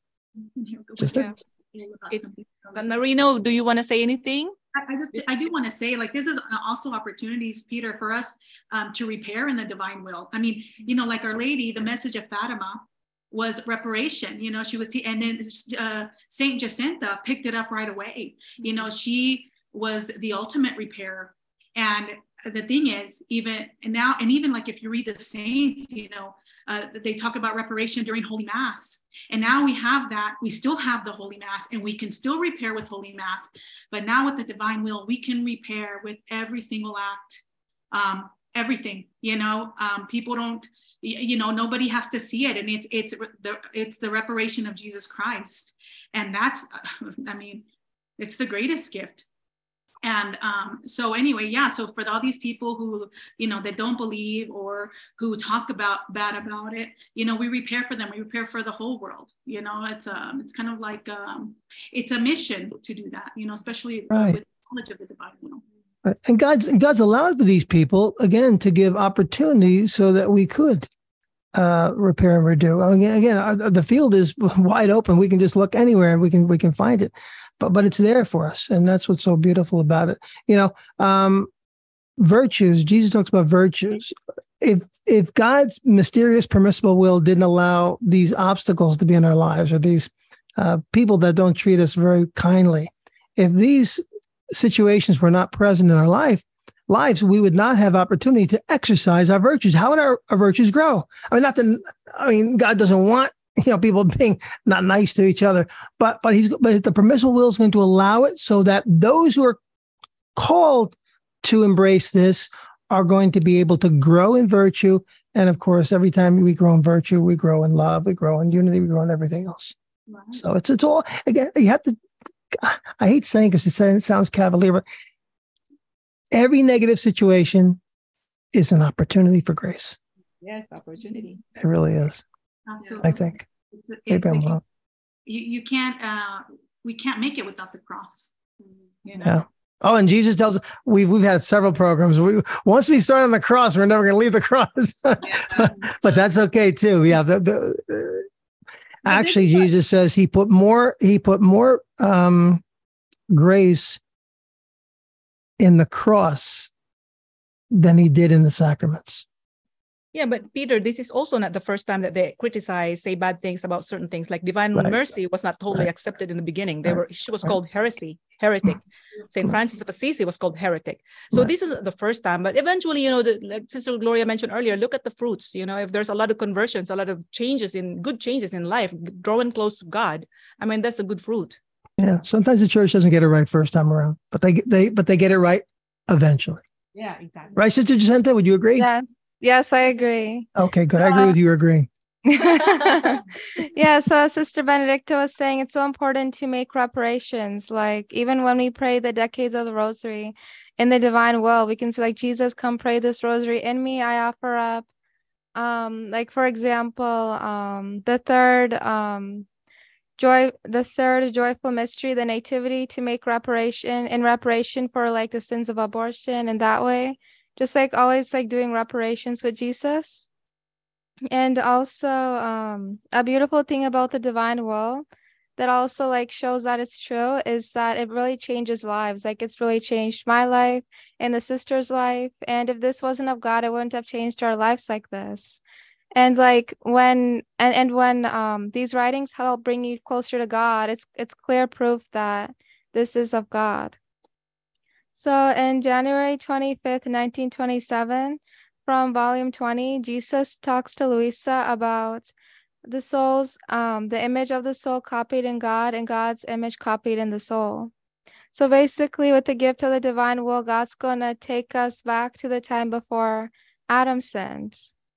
Just yeah. It, Marino, do you want to say anything? I, I just, I do want to say, like, this is also opportunities, Peter, for us um, to repair in the divine will. I mean, you know, like Our Lady, the message of Fatima was reparation. You know, she was, and then uh, Saint Jacinta picked it up right away. You know, she was the ultimate repairer. And the thing is, even and now, and even like if you read the saints, you know, uh, they talk about reparation during Holy Mass. And now we have that. We still have the Holy Mass, and we can still repair with Holy Mass. But now with the divine will, we can repair with every single act, um, everything. You know, um, people don't, you know, nobody has to see it, and it's it's the it's the reparation of Jesus Christ, and that's, I mean, it's the greatest gift. And um, so anyway, yeah, so for all these people who, you know, that don't believe or who talk about bad about it, you know, we repair for them, we repair for the whole world. You know, it's um, it's kind of like, um, it's a mission to do that, you know, especially right. with knowledge of the divine will. Right. And God's, God's allowed for these people, again, to give opportunity so that we could uh, repair and redo. Again, again, the field is wide open. We can just look anywhere and we can we can find it. But but it's there for us, and that's what's so beautiful about it. You know, um, virtues. Jesus talks about virtues. If if God's mysterious permissible will didn't allow these obstacles to be in our lives, or these uh, people that don't treat us very kindly, if these situations were not present in our life lives, we would not have opportunity to exercise our virtues. How would our, our virtues grow? I mean, not that I mean, God doesn't want, you know, people being not nice to each other, but but he's but the permissible will is going to allow it so that those who are called to embrace this are going to be able to grow in virtue. And of course, every time we grow in virtue, we grow in love, we grow in unity, we grow in everything else. Right. So it's it's all, again, you have to, I hate saying because it sounds cavalier, but every negative situation is an opportunity for grace. Yes, opportunity. It really is. Absolutely. I think. It's, it's like, you, you can't, uh, we can't make it without the cross. You know? Yeah. Oh, and Jesus tells us, we've, we've had several programs. We, once we start on the cross, we're never going to leave the cross. But that's okay too. Yeah. The, the, uh, actually, Jesus says he put more, he put more um, grace in the cross than he did in the sacraments. Yeah, but Peter, this is also not the first time that they criticize, say bad things about certain things. Like Divine right. Mercy was not totally right. accepted in the beginning. They right. were she was right. called heresy, heretic. Saint Francis of Assisi was called heretic. So right. this is the first time. But eventually, you know, the, like Sister Gloria mentioned earlier, look at the fruits. You know, if there's a lot of conversions, a lot of changes in good changes in life, growing close to God, I mean, that's a good fruit. Yeah. Sometimes the church doesn't get it right first time around, but they they but they get it right eventually. Yeah, exactly. Right, Sister Jacinta, would you agree? Yes. Yes, I agree. Okay, good. I agree with you agreeing. Yeah, so Sister Benedicta was saying it's so important to make reparations. Like, even when we pray the decades of the rosary in the divine will, we can say, like, Jesus, come pray this rosary in me. I offer up, um, like, for example, um, the third, um, joy, the third joyful mystery, the nativity, to make reparation in reparation for, like, the sins of abortion in that way. just like always like doing reparations with Jesus. And also um a beautiful thing about the divine will that also like shows that it's true is that it really changes lives. Like it's really changed my life and the sister's life. And if this wasn't of God, it wouldn't have changed our lives like this. And like when and, and when um these writings help bring you closer to God, it's it's clear proof that this is of God. So in January twenty-fifth, nineteen twenty-seven, from volume twenty, Jesus talks to Luisa about the soul's um the image of the soul copied in God and God's image copied in the soul. So basically with the gift of the divine will, God's gonna take us back to the time before Adam sinned.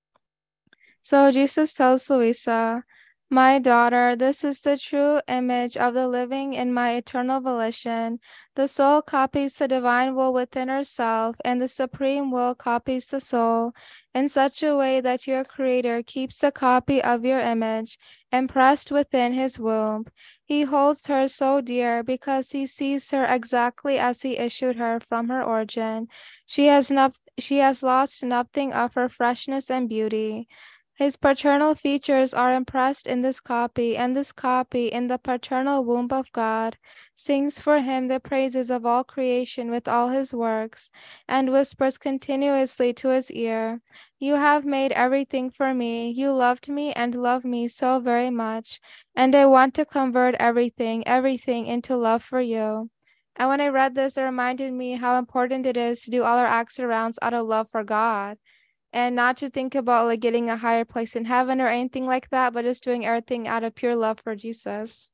So Jesus tells Luisa, my daughter, this is the true image of the living in my eternal volition. The soul copies the divine will within herself, and the supreme will copies the soul in such a way that your creator keeps a copy of your image impressed within his womb. He holds her so dear because he sees her exactly as he issued her from her origin. She has not, she has lost nothing of her freshness and beauty. His paternal features are impressed in this copy, and this copy, in the paternal womb of God, sings for him the praises of all creation with all his works, and whispers continuously to his ear, you have made everything for me. You loved me and love me so very much, and I want to convert everything, everything into love for you. And when I read this, it reminded me how important it is to do all our acts and rounds out of love for God. And not to think about like getting a higher place in heaven or anything like that, but just doing everything out of pure love for Jesus.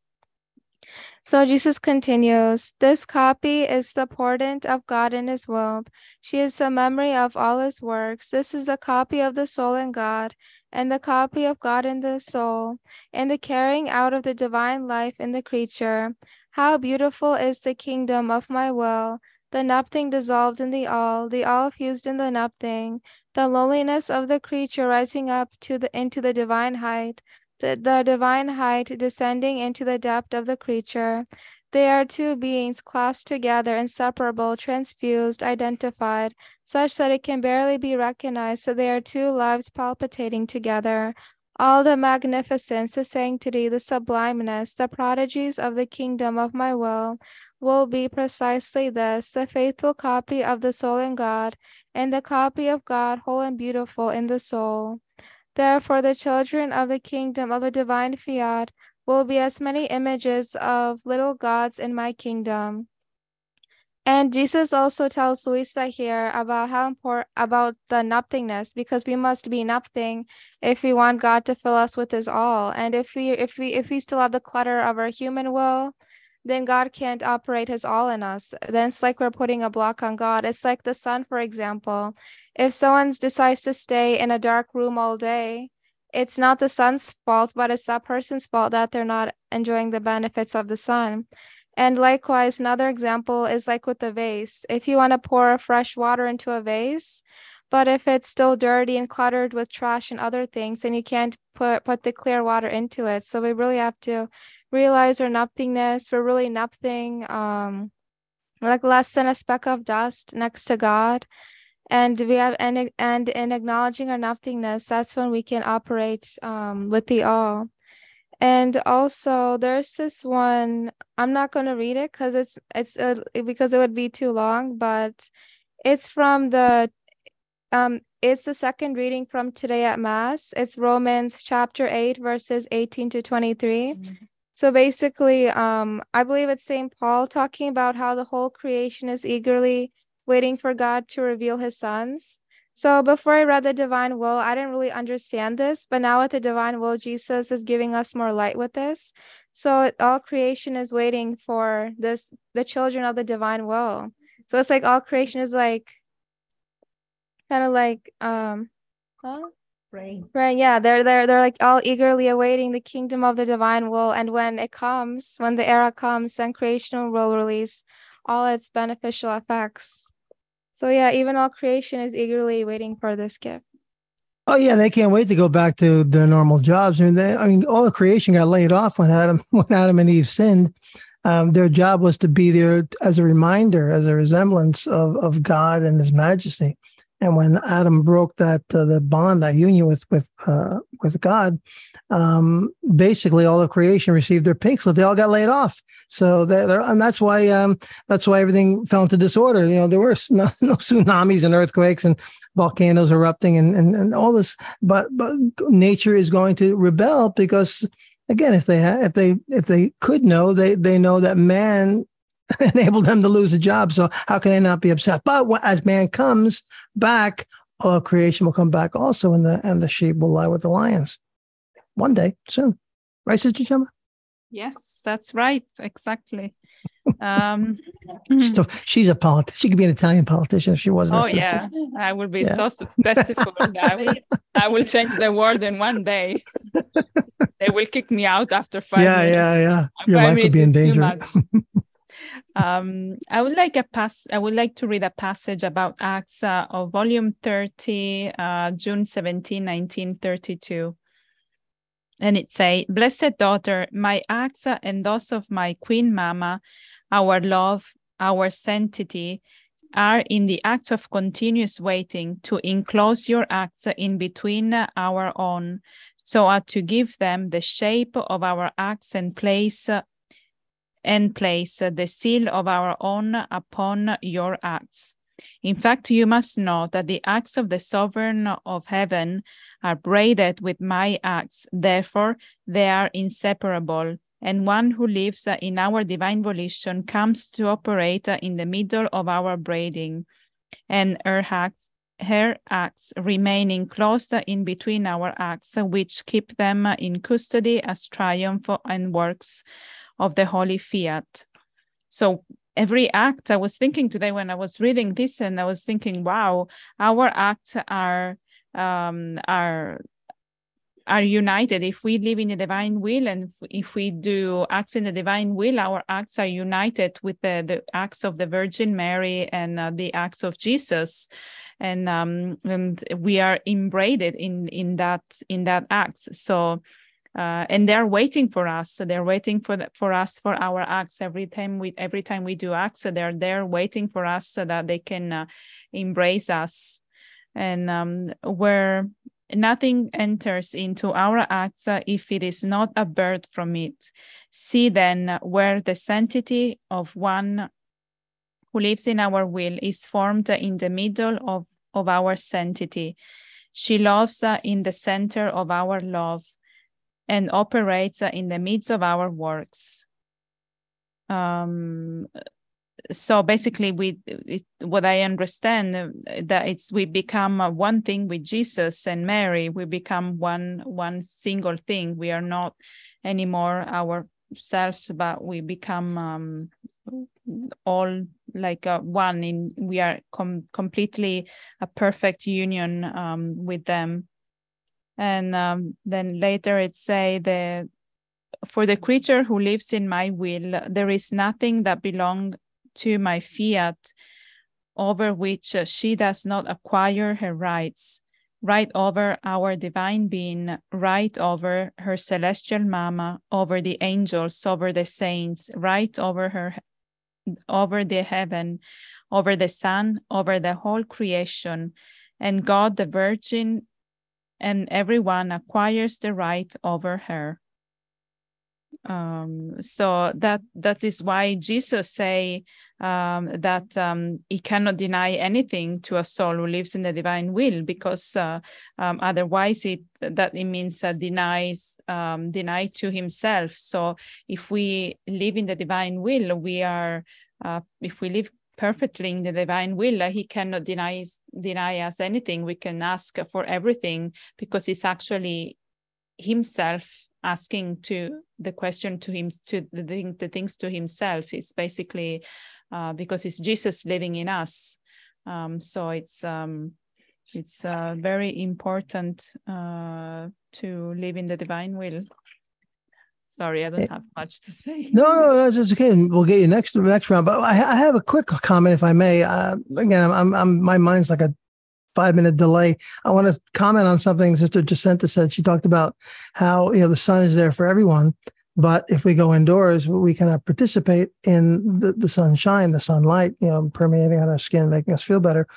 So Jesus continues, this copy is the portent of God in his womb. She is the memory of all his works. This is the copy of the soul in God, and the copy of God in the soul, and the carrying out of the divine life in the creature. How beautiful is the kingdom of my will, the nothing dissolved in the all, the all fused in the nothing, the loneliness of the creature rising up to the into the divine height, the, the divine height descending into the depth of the creature. They are two beings clasped together, inseparable, transfused, identified, such that it can barely be recognized, so they are two lives palpitating together. All the magnificence, the sanctity, the sublimeness, the prodigies of the kingdom of my will will be precisely this, the faithful copy of the soul in God, and the copy of God whole and beautiful in the soul. Therefore, the children of the kingdom of the divine fiat will be as many images of little gods in my kingdom. And Jesus also tells Luisa here about how important about the nothingness, because we must be nothing if we want God to fill us with his all. And if we if we if we still have the clutter of our human will, then God can't operate his all in us. Then it's like we're putting a block on God. It's like the sun, for example. If someone decides to stay in a dark room all day, it's not the sun's fault, but it's that person's fault that they're not enjoying the benefits of the sun. And likewise, another example is like with the vase. If you want to pour fresh water into a vase, but if it's still dirty and cluttered with trash and other things, then you can't put, put the clear water into it. So we really have to realize our nothingness. We're really nothing, um, like less than a speck of dust next to God. And we have and, and in acknowledging our nothingness, that's when we can operate um, with the all. And also, there's this one. I'm not going to read it because it's it's uh, because it would be too long. But it's from the um it's the second reading from today at Mass. It's Romans chapter eight, verses eighteen to twenty-three. Mm-hmm. So basically, um, I believe it's Saint Paul talking about how the whole creation is eagerly waiting for God to reveal his sons. So before I read the divine will, I didn't really understand this, but now with the divine will, Jesus is giving us more light with this. So all creation is waiting for this, the children of the divine will. So it's like all creation is like, kind of like, um, huh? Right. Right. Yeah. They're, they're, they're like all eagerly awaiting the kingdom of the divine will. And when it comes, when the era comes, then creation will release all its beneficial effects. So yeah, even all creation is eagerly waiting for this gift. Oh yeah, they can't wait to go back to their normal jobs. I mean, they, I mean, all the creation got laid off when Adam when Adam and Eve sinned. Um, their job was to be there as a reminder, as a resemblance of of God and His majesty. And when Adam broke that uh, the bond, that union with with uh, with God, um, basically all of creation received their pink slip. They all got laid off. So they're, they're and that's why um, that's why everything fell into disorder. You know, there were no, no tsunamis and earthquakes and volcanoes erupting and, and, and all this. But but nature is going to rebel because, again, if they ha- if they if they could know, they they know that man enabled them to lose a job. So how can they not be upset? But as man comes back, all of creation will come back also, and the and the sheep will lie with the lions one day soon. Right, Sister Gemma? Yes, that's right. Exactly. Um, she's, a, she's a politician. She could be an Italian politician if she wasn't. Oh, a sister. yeah. I will be Yeah. so successful. I will, I will change the world in one day. They will kick me out after five Yeah, minutes. yeah, yeah. Five Your life could be in minutes is too danger. much. Um, I would like a pass. I would like to read a passage about Acts uh, of Volume thirty, uh, June seventeenth, nineteen thirty-two. And it say, "Blessed daughter, my acts and those of my queen mama, our love, our sanctity, are in the act of continuous waiting to enclose your acts in between our own, so as to give them the shape of our acts and place and place the seal of our own upon your acts. In fact, you must know that the acts of the sovereign of heaven are braided with my acts. Therefore, they are inseparable. And one who lives in our divine volition comes to operate in the middle of our braiding, and her acts, her acts remain enclosed in between our acts, which keep them in custody as triumph and works of the holy fiat." So every act, I was thinking today when I was reading this, and I was thinking, wow, our acts are um, are are united. If we live in the divine will, and if, if we do acts in the divine will, our acts are united with the, the acts of the Virgin Mary and uh, the acts of Jesus, and um, and we are embraided in in that in that acts. So. Uh, and they're waiting for us. So they're waiting for the, for us for our acts every time we every time we do acts. So they're there waiting for us so that they can uh, embrace us. And um, where nothing enters into our acts uh, if it is not a birth from it. See then where the sanctity of one who lives in our will is formed in the middle of of our sanctity. She loves uh, in the center of our love, and operates in the midst of our works. Um, so basically, we it, what I understand uh, that it's we become uh, one thing with Jesus and Mary. We become one one single thing. We are not anymore ourselves, but we become um, all like uh, one. In we are com- completely a perfect union um, with them. And um, then later it say that for the creature who lives in my will, there is nothing that belongs to my fiat over which she does not acquire her rights, right over our divine being, right over her celestial mama, over the angels, over the saints, right over her, over the heaven, over the sun, over the whole creation, and God the Virgin, and everyone acquires the right over her. Um, so that that is why Jesus say um, that um, he cannot deny anything to a soul who lives in the divine will, because uh, um, otherwise it that it means uh, denies um, deny to himself. So if we live in the divine will, we are uh, if we live perfectly in the divine will, uh, he cannot deny deny us anything. We can ask for everything, because it's actually himself asking to the question to him to the, the things to himself. It's basically uh, because it's Jesus living in us. Um, so it's um, it's uh, very important uh, to live in the divine will. Sorry, I don't have much to say. No, no, that's okay. We'll get you next next round. But I, I have a quick comment, if I may. Uh, again, I'm, I'm, my mind's like a five minute delay. I want to comment on something Sister Jacinta said. She talked about how, you know, the sun is there for everyone, but if we go indoors, we cannot participate in the, the sunshine, the sunlight, you know, permeating on our skin, making us feel better.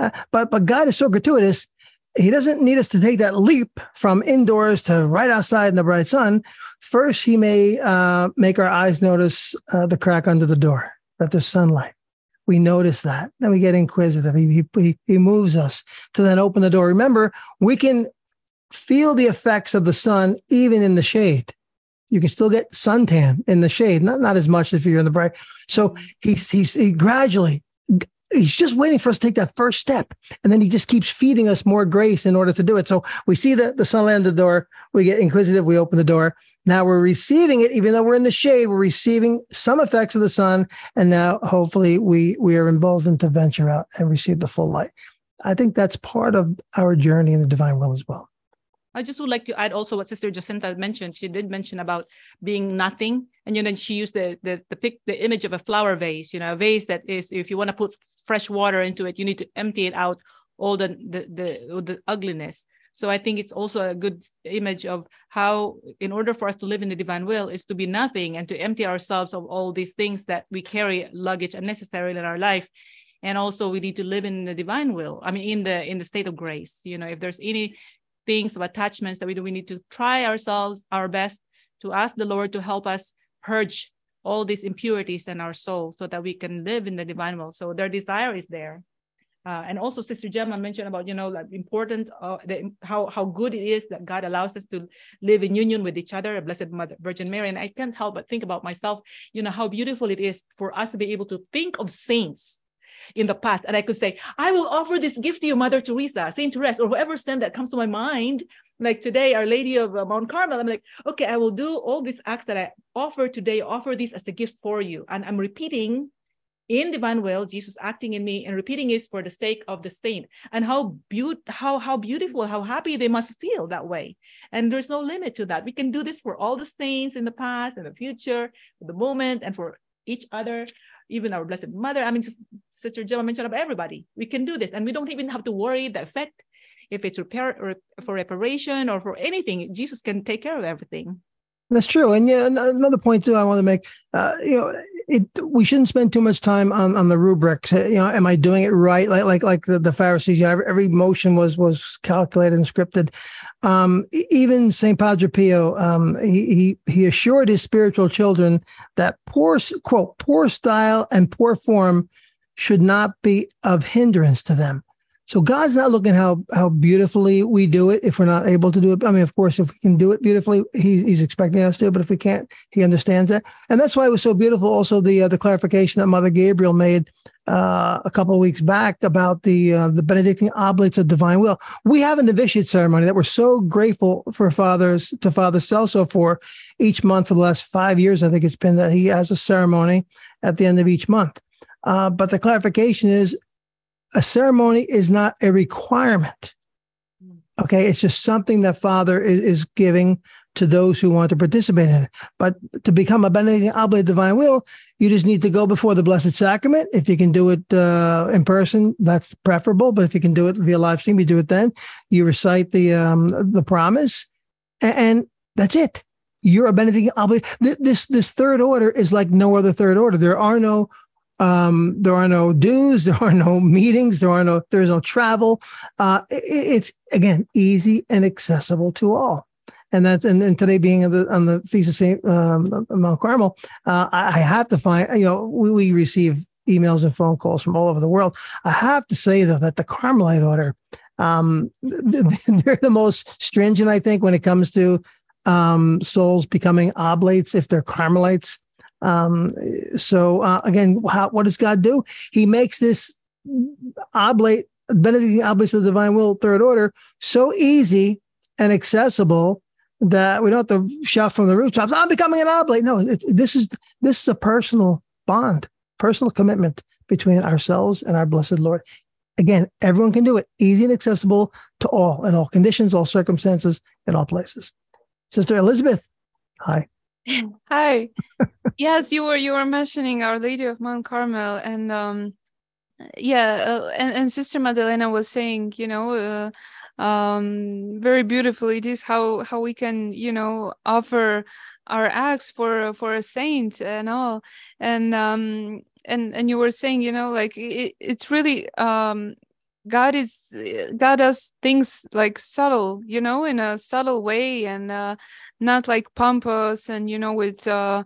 Uh, but but God is so gratuitous. He doesn't need us to take that leap from indoors to right outside in the bright sun. First, he may uh, make our eyes notice uh, the crack under the door, that there's sunlight. We notice that. Then we get inquisitive. He, he, he moves us to then open the door. Remember, we can feel the effects of the sun even in the shade. You can still get suntan in the shade, not, not as much if you're in the bright. So he's, he's he gradually, he's just waiting for us to take that first step. And then he just keeps feeding us more grace in order to do it. So we see the, the sunlight on the door. We get inquisitive. We open the door. Now we're receiving it, even though we're in the shade, we're receiving some effects of the sun. And now hopefully we, we are emboldened to venture out and receive the full light. I think that's part of our journey in the divine will as well. I just would like to add also what Sister Jacinta mentioned. She did mention about being nothing. And you know, she used the the the, pic, the image of a flower vase, you know, a vase that is, if you want to put fresh water into it, you need to empty it out, all the the the, the ugliness. So I think it's also a good image of how, in order for us to live in the divine will, is to be nothing and to empty ourselves of all these things that we carry, luggage unnecessarily in our life. And also we need to live in the divine will. I mean, in the in the state of grace. You know, if there's any things of attachments that we do, we need to try ourselves, our best, to ask the Lord to help us purge all these impurities in our soul so that we can live in the divine will. So their desire is there. Uh, and also Sister Gemma mentioned about, you know, like important, uh, the, how, how good it is that God allows us to live in union with each other, a Blessed Mother, Virgin Mary. And I can't help but think about myself, you know, how beautiful it is for us to be able to think of saints in the past. And I could say, I will offer this gift to you, Mother Teresa, Saint Therese, or whoever saint that comes to my mind. Like today, Our Lady of uh, Mount Carmel. I'm like, okay, I will do all these acts that I offer today, offer this as a gift for you. And I'm repeating in divine will, Jesus acting in me and repeating it for the sake of the saint. And how, be- how, how beautiful, how happy they must feel that way. And there's no limit to that. We can do this for all the saints in the past and the future, for the moment, and for each other, even our Blessed Mother. I mean, Sister Gemma mentioned about everybody. We can do this. And we don't even have to worry the effect, if it's repair or for reparation or for anything. Jesus can take care of everything. That's true. And yeah, another point too I want to make, uh, you know, it, we shouldn't spend too much time on, on the rubrics. You know, am I doing it right? Like like like the, the Pharisees, you know, every, every motion was was calculated and scripted. Um, even Saint Padre Pio, um, he, he he assured his spiritual children that poor, quote, poor style and poor form should not be of hindrance to them. So God's not looking how how beautifully we do it if we're not able to do it. I mean, of course, if we can do it beautifully, he, he's expecting us to. But if we can't, he understands that, and that's why it was so beautiful. Also, the uh, the clarification that Mother Gabriel made uh, a couple of weeks back about the uh, the Benedictine Oblates of Divine Will. We have a novitiate ceremony that we're so grateful for fathers to Father Celso for each month for the last five years. I think it's been that he has a ceremony at the end of each month. Uh, but the clarification is, a ceremony is not a requirement. Okay, it's just something that Father is, is giving to those who want to participate in it. But to become a Benedictine Oblate of Divine Will, you just need to go before the Blessed Sacrament. If you can do it uh, in person, that's preferable. But if you can do it via live stream, you do it then. You recite the um, the promise, and, and that's it. You're a Benedictine Oblate. This this third order is like no other third order. There are no Um, there are no dues, there are no meetings, there are no, there's no travel. Uh, it, it's again, easy and accessible to all. And that's, and, and today being on the, on the Feast of Saint um, Mount Carmel, uh, I, I have to find, you know, we, we receive emails and phone calls from all over the world. I have to say though, that the Carmelite order, um, they're the most stringent, I think, when it comes to um, souls becoming oblates if they're Carmelites. Um, so uh, again, how, what does God do? He makes this oblate, Benedictine Oblates of the Divine Will, third order, so easy and accessible that we don't have to shout from the rooftops, I'm becoming an oblate. No, it, this is this is a personal bond, personal commitment between ourselves and our blessed Lord. Again, everyone can do it, easy and accessible to all, in all conditions, all circumstances, in all places. Sister Elizabeth, hi. Hi. Yes, you were you were mentioning Our Lady of Mount Carmel, and um, yeah, uh, and, and Sister Madalena was saying, you know, uh, um, very beautifully, this how how we can, you know, offer our acts for for a saint and all, and um, and and you were saying, you know, like it, it's really um. God is God does things like subtle, you know, in a subtle way, and uh, not like pompous and, you know, with uh,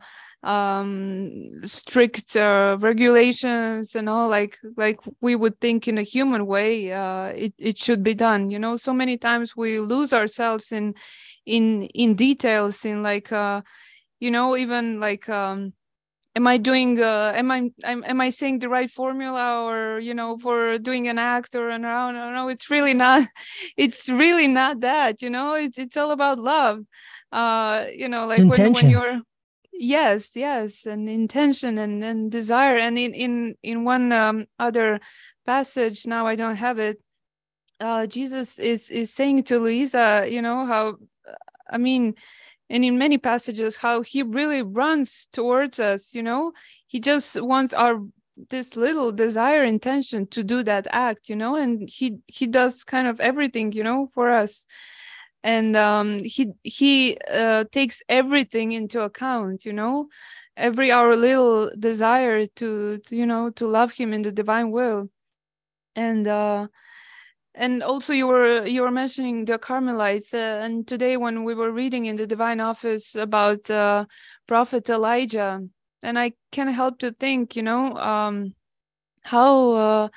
um, strict uh, regulations and all, like like we would think in a human way. Uh, it it should be done, you know. So many times we lose ourselves in in in details, in like uh, you know, even like. Um, am I doing uh am I am, am I saying the right formula, or you know, for doing an act or an round? No, it's really not. It's really not that, you know. It's it's all about love. Uh, you know, like when when Intention. you're yes, yes, and intention and and desire. And in in in one um, other passage, now I don't have it. Uh, Jesus is is saying to Luisa, you know, how I mean, and in many passages, how he really runs towards us, you know. He just wants our this little desire, intention to do that act, you know. And he he does kind of everything, you know, for us. And um he he uh, takes everything into account, you know, every our little desire to, to you know, to love him in the divine will. And uh and also you were you were mentioning the Carmelites, uh, and today when we were reading in the Divine Office about uh, Prophet Elijah, and I can't help to think, you know, um, how uh,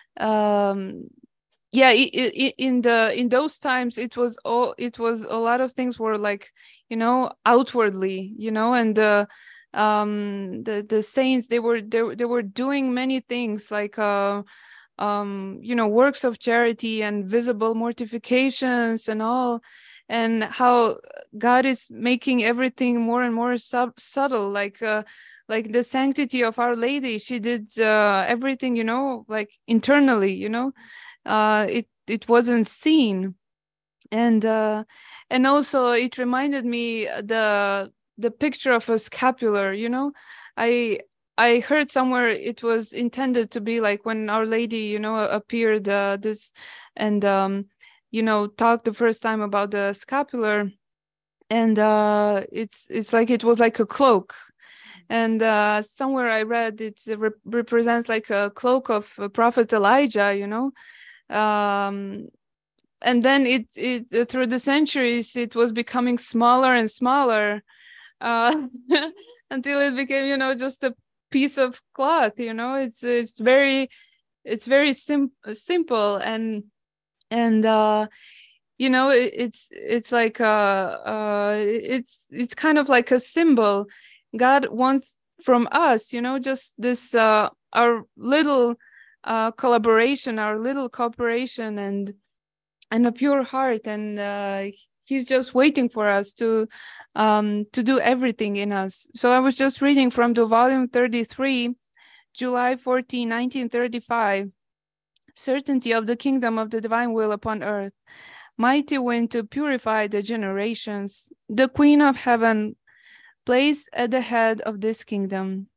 um, yeah, I, I, in the in those times it was all it was a lot of things were like, you know, outwardly, you know, and the um the the saints, they were they, they were doing many things like uh um you know, works of charity and visible mortifications and all, and how God is making everything more and more sub- subtle, like uh, like the sanctity of Our Lady. She did uh, everything, you know, like internally, you know. uh it it wasn't seen. And uh and also it reminded me the the picture of a scapular, you know. I I heard somewhere it was intended to be like when Our Lady, you know, appeared uh, this and um, you know, talked the first time about the scapular, and uh, it's it's like it was like a cloak, and uh, somewhere I read it re- represents like a cloak of uh, Prophet Elijah, you know. Um, and then it it uh, through the centuries it was becoming smaller and smaller, uh, until it became, you know, just a piece of cloth, you know. It's it's very it's very sim- simple, and and uh you know, it, it's it's like uh uh it's it's kind of like a symbol. God wants from us, you know, just this uh our little uh collaboration, our little cooperation, and and a pure heart, and uh, he's just waiting for us to um to do everything in us. So I was just reading from the volume thirty-three, July fourteenth, nineteen thirty-five. Certainty of the kingdom of the divine will upon earth, mighty wind to purify the generations, the queen of heaven placed at the head of this kingdom.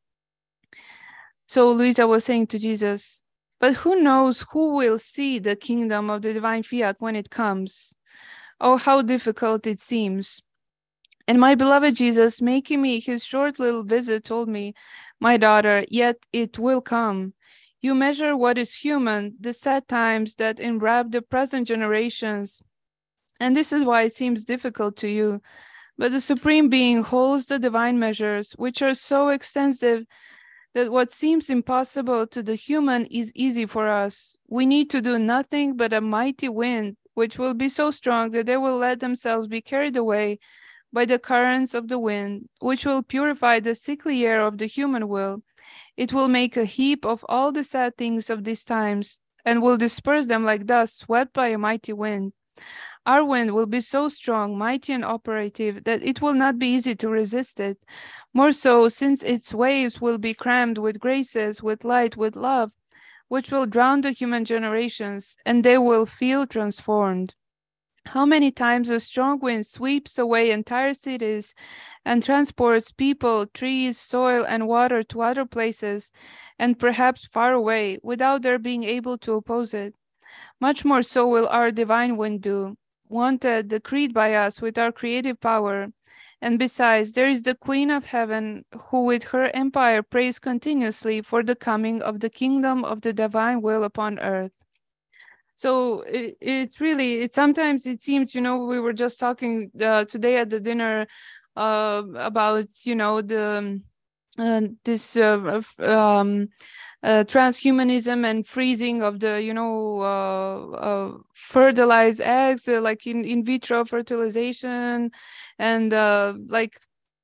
So Luisa was saying to Jesus, but who knows who will see the kingdom of the divine fiat when it comes? Oh, how difficult it seems. And my beloved Jesus, making me his short little visit, told me, my daughter, yet it will come. You measure what is human, the sad times that enwrap the present generations, and this is why it seems difficult to you. But the Supreme Being holds the divine measures, which are so extensive that what seems impossible to the human is easy for us. We need to do nothing but a mighty wind, which will be so strong that they will let themselves be carried away by the currents of the wind, which will purify the sickly air of the human will. It will make a heap of all the sad things of these times, and will disperse them like dust swept by a mighty wind. Our wind will be so strong, mighty, and operative that it will not be easy to resist it. More so, since its waves will be crammed with graces, with light, with love, which will drown the human generations, and they will feel transformed. How many times a strong wind sweeps away entire cities and transports people, trees, soil, and water to other places, and perhaps far away, without their being able to oppose it. Much more so will our divine wind do, wanted, decreed by us with our creative power. And besides, there is the Queen of Heaven, who with her empire prays continuously for the coming of the kingdom of the divine will upon earth. So it, it's really, it sometimes it seems, you know, we were just talking uh, today at the dinner uh, about, you know, the uh, this uh, um, uh, transhumanism and freezing of the, you know, uh, uh, fertilized eggs, uh, like in, in vitro fertilization, and uh, like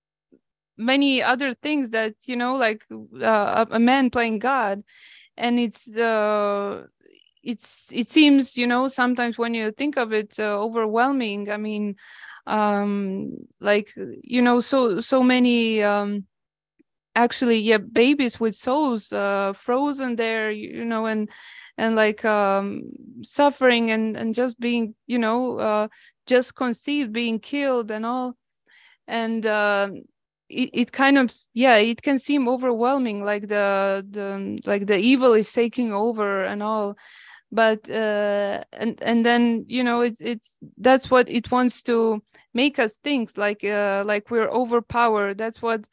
many other things that, you know, like uh, a man playing God. And it's uh it's it seems, you know, sometimes when you think of it, uh, overwhelming. I mean, um like, you know, so so many um actually, yeah, babies with souls uh frozen there, you know, and and like um suffering, and and just being, you know, uh just conceived, being killed and all. And uh, it, it kind of, yeah, it can seem overwhelming, like the the like the evil is taking over and all. But uh and and then, you know, it's it's that's what it wants to make us think, like uh like we're overpowered. That's what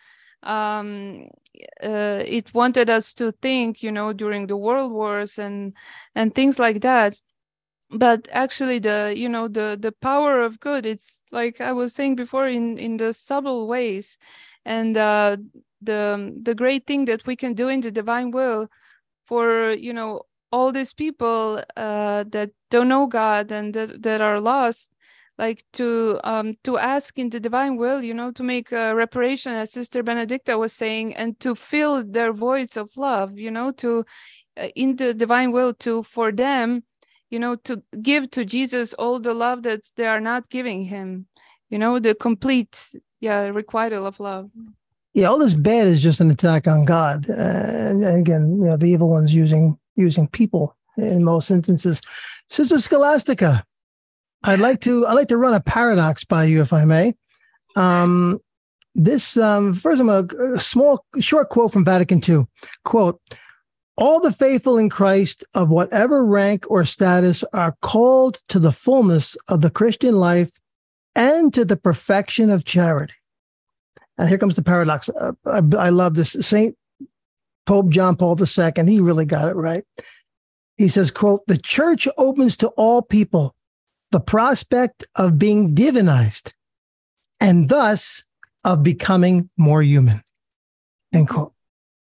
um uh it wanted us to think, you know, during the world wars and and things like that. But actually, the, you know, the the power of good, it's like I was saying before, in in the subtle ways. And uh the the great thing that we can do in the divine will for, you know, all these people uh that don't know God and that, that are lost, like to um to ask in the divine will, you know, to make a reparation, as Sister Benedicta was saying, and to fill their voids of love, you know, to uh, in the divine will, to for them, you know, to give to Jesus all the love that they are not giving him, you know, the complete, yeah, requital of love. Yeah, all this bad is just an attack on God. Uh, and again, you know, the evil one's using using people in most instances. Sister Scholastica, I'd like to I'd like to run a paradox by you, if I may. Um, this um, first, I'm a, a small, short quote from Vatican Two. Quote: "All the faithful in Christ of whatever rank or status are called to the fullness of the Christian life and to the perfection of charity." And here comes the paradox. Uh, I, I love this. Saint Pope John Paul the Second, he really got it right. He says, quote, "The church opens to all people the prospect of being divinized and thus of becoming more human." End quote.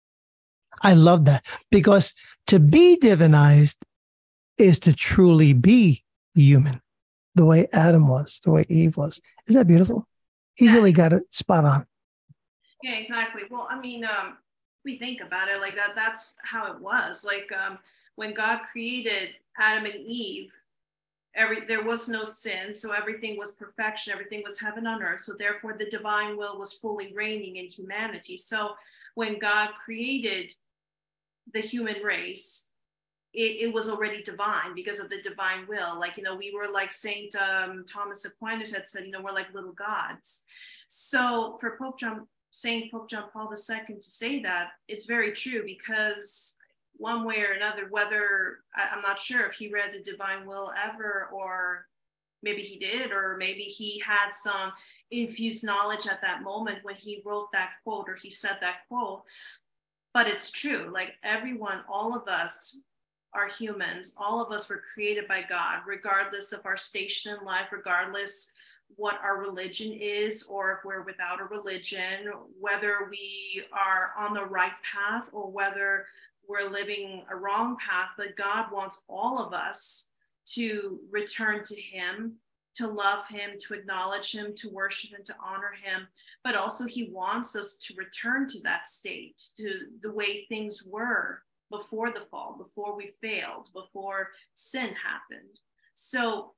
I love that, because to be divinized is to truly be human, the way Adam was, the way Eve was. Isn't that beautiful? He Yeah. really got it spot on. Yeah, exactly. Well, I mean, um, we think about it like that. That's how it was. Like um, when God created Adam and Eve, every there was no sin, so everything was perfection. Everything was heaven on earth. So therefore, the divine will was fully reigning in humanity. So when God created the human race, it, it was already divine because of the divine will. Like, you know, we were like Saint um, Thomas Aquinas had said, you know, we're like little gods. So for Pope John. Saint Pope John Paul the Second to say that, it's very true, because one way or another, whether I, I'm not sure if he read the divine will ever, or maybe he did, or maybe he had some infused knowledge at that moment when he wrote that quote or he said that quote. But it's true, like everyone, all of us are humans. All of us were created by God, regardless of our station in life, regardless what our religion is, or if we're without a religion, whether we are on the right path or whether we're living a wrong path. But God wants all of us to return to him, to love him, to acknowledge him, to worship and to honor him. But also he wants us to return to that state, to the way things were before the fall, before we failed, before sin happened. So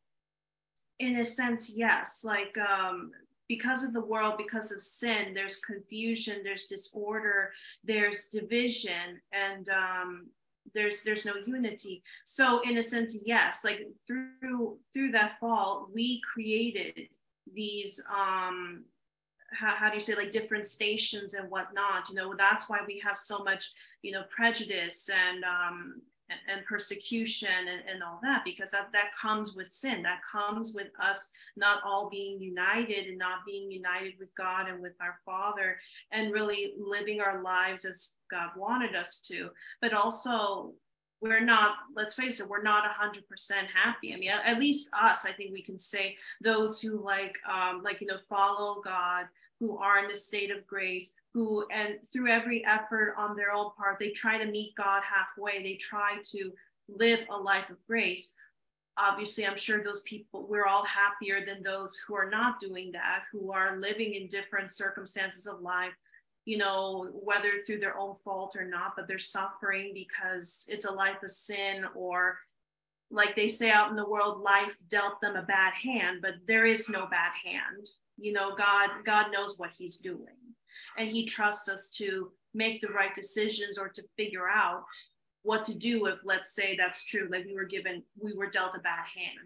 in a sense, yes, like um, because of the world, because of sin, there's confusion, there's disorder, there's division, and um, there's there's no unity. So in a sense, yes, like through through that fall, we created these um, how, how do you say, like different stations and whatnot. You know, that's why we have so much, you know, prejudice and um, and persecution and, and all that, because that, that comes with sin. That comes with us not all being united and not being united with God and with our Father, and really living our lives as God wanted us to. But also we're not, let's face it, we're not one hundred percent happy. I mean, at, at least us, I think we can say those who like, um, like, you know, follow God, who are in the state of grace, who, and through every effort on their own part, they try to meet God halfway. They try to live a life of grace. Obviously, I'm sure those people, we're all happier than those who are not doing that, who are living in different circumstances of life, you know, whether through their own fault or not, but they're suffering because it's a life of sin, or like they say out in the world, life dealt them a bad hand, but there is no bad hand. You know, God, God knows what he's doing, and he trusts us to make the right decisions or to figure out what to do if, let's say that's true, like we were given, we were dealt a bad hand.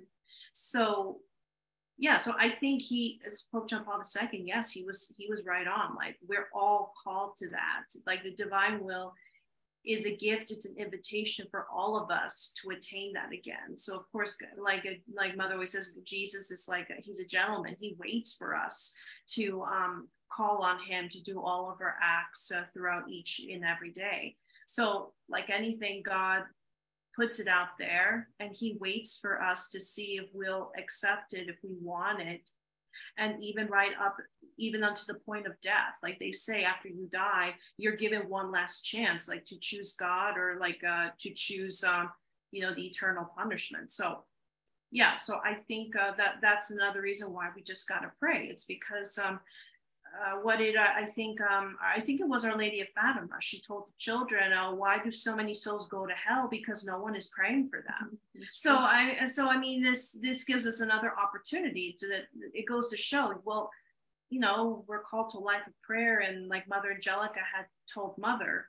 So yeah, so I think he, as Pope John Paul the Second, yes, he was, he was right on. Like, we're all called to that. Like, the divine will is a gift. It's an invitation for all of us to attain that again. So of course, like, a, like Mother always says, Jesus is like, a, he's a gentleman. He waits for us to um, call on him to do all of our acts uh, throughout each and every day. So like anything, God puts it out there, and he waits for us to see if we'll accept it, if we want it. And even right up, even unto the point of death, like they say, after you die, you're given one last chance, like to choose God, or like uh, to choose, um, you know, the eternal punishment. So yeah, so I think uh, that that's another reason why we just got to pray. It's because um, Uh, what did I, I think, um, I think it was Our Lady of Fatima. She told the children, oh, why do so many souls go to hell? Because no one is praying for them. So I, so I mean, this, this gives us another opportunity to that. It goes to show, well, you know, we're called to a life of prayer. And like Mother Angelica had told Mother,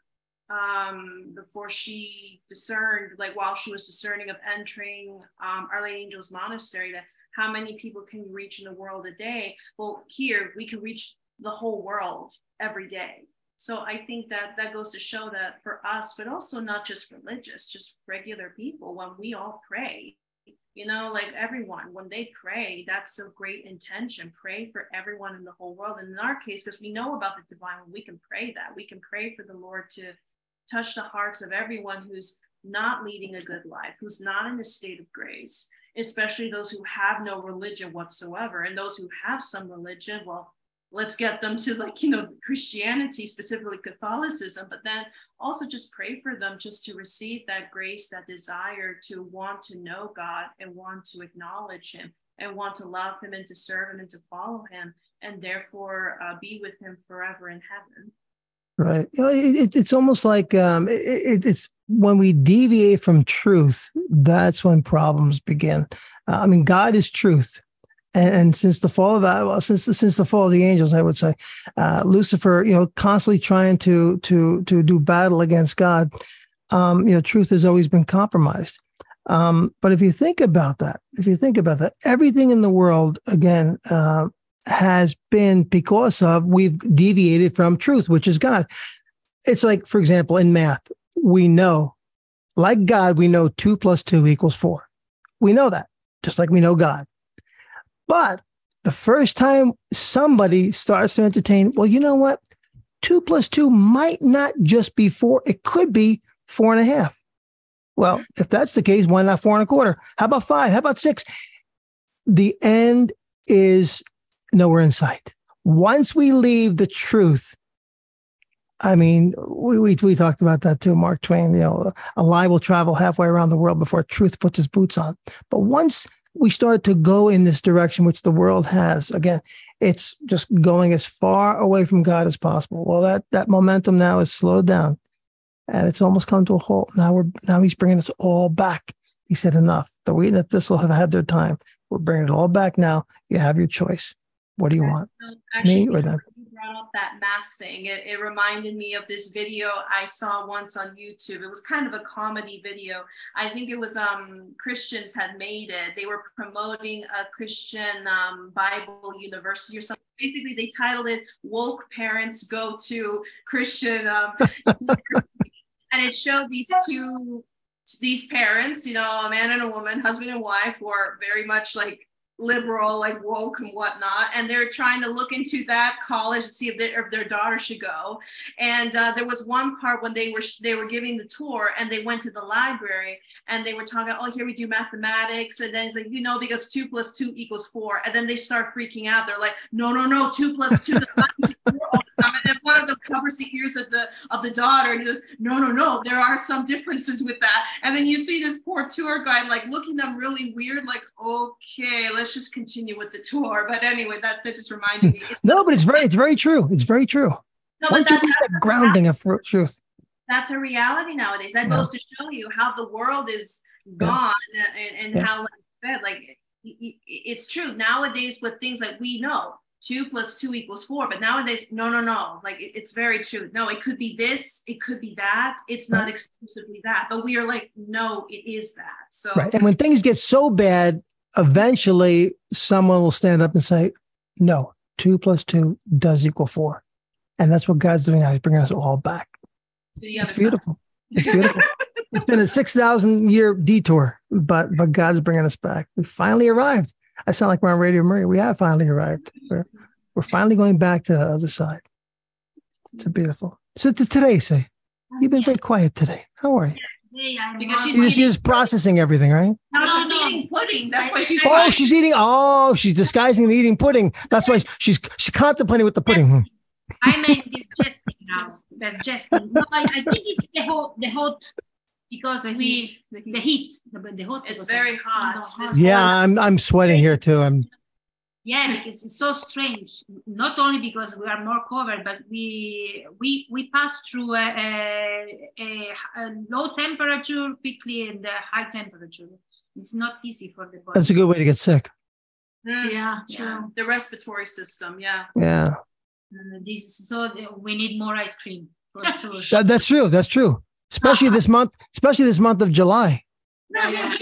um, before she discerned, like while she was discerning of entering um, Our Lady Angel's Monastery, that how many people can you reach in the world a day? Well, here we can reach the whole world every day. So I think that that goes to show that for us, but also not just religious, just regular people, when we all pray, you know, like everyone, when they pray, that's a great intention. Pray for everyone in the whole world. And in our case, because we know about the divine, we can pray that. We can pray for the Lord to touch the hearts of everyone who's not leading a good life, who's not in a state of grace, especially those who have no religion whatsoever. And those who have some religion, well, let's get them to, like, you know, Christianity, specifically Catholicism, but then also just pray for them just to receive that grace, that desire to want to know God and want to acknowledge him and want to love him and to serve him and to follow him, and therefore uh, be with him forever in heaven. Right. You know, it, it's almost like um, it, it's when we deviate from truth, that's when problems begin. Uh, I mean, God is truth. And, and since the fall of well, since the, since the fall of the angels, I would say, uh, Lucifer, you know, constantly trying to to to do battle against God. Um, you know, truth has always been compromised. Um, but if you think about that, if you think about that, everything in the world again uh, has been because of we've deviated from truth, which is God. It's like, for example, in math, we know, like God, we know two plus two equals four. We know that, just like we know God. But the first time somebody starts to entertain, well, you know what? Two plus two might not just be four. It could be four and a half. Well, if that's the case, why not four and a quarter? How about five? How about six? The end is nowhere in sight. Once we leave the truth, I mean, we, we we talked about that too, Mark Twain. You know, a lie will travel halfway around the world before truth puts its boots on. But once we start to go in this direction, which the world has, again, it's just going as far away from God as possible. Well, that that momentum now is slowed down, and it's almost come to a halt. Now we're now he's bringing us all back. He said, enough. The wheat and the thistle have had their time. We're bringing it all back now. You have your choice. What do you want? Actually, me or them? You brought up that math thing. It, it reminded me of this video I saw once on YouTube. It was kind of a comedy video. I think it was um, Christians had made it. They were promoting a Christian um, Bible university or something. Basically, they titled it "Woke Parents Go to Christian um, University," and it showed these two, these parents, you know, a man and a woman, husband and wife, who are very much like liberal, like woke and whatnot, and they're trying to look into that college to see if, they, if their daughter should go. And uh, there was one part when they were they were giving the tour, and they went to the library, and they were talking, oh, here we do mathematics, and then it's like, you know, because two plus two equals four, and then they start freaking out. They're like, no, no, no, two plus two does not equal four all the time. And then one of them covers the ears of the of the daughter, and he says, no, no, no, there are some differences with that. And then you see this poor tour guide like looking at them really weird, like, okay, let's just continue with the tour. But anyway, that, that just reminded me. It's no, but it's very, it's very true. It's very true. No, Once you lose that grounding of truth. That's a reality nowadays. That Yeah. goes to show you how the world is gone, and, and Yeah. how, like I said, like it- it's true nowadays with things like we know two plus two equals four, but nowadays, no, no, no. Like it- it's very true. No, it could be this, it could be that. It's not exclusively that, but we are like, no, it is that. So Right. And when things get so bad, eventually someone will stand up and say, no, two plus two does equal four. And that's what God's doing now. He's bringing us all back. to the It's other beautiful. It's beautiful. It's been a six thousand year detour, but but God's bringing us back. We finally arrived. I sound like we're on Radio Maria. We have finally arrived. We're, we're finally going back to the other side. It's a beautiful. So to today, say, you've been very quiet today. How are you? Today I'm Because she's You're working- just, you're just processing everything, right? No, No, she's no. eating pudding. That's why she's. Oh, she's eating. Oh, she's disguising and eating pudding. That's why she's she's contemplating with the pudding. Hmm. I meant digesting now. Digesting. No, I, I think it's the hot, the hot, because The we heat, the the heat. heat, the, the hot. It's because very of- hot. the hot. This Yeah, morning. I'm I'm sweating here too. I'm Yeah, because it's so strange. Not only because we are more covered, but we we we pass through a, a, a, a low temperature quickly and a high temperature. It's not easy for the body. that's a good way to get sick. Mm, Yeah, yeah. true. The respiratory system. Yeah. Yeah, Uh, this is, so we need more ice cream for sure. that, that's true. That's true. Especially this month. Especially this month of July. Yeah.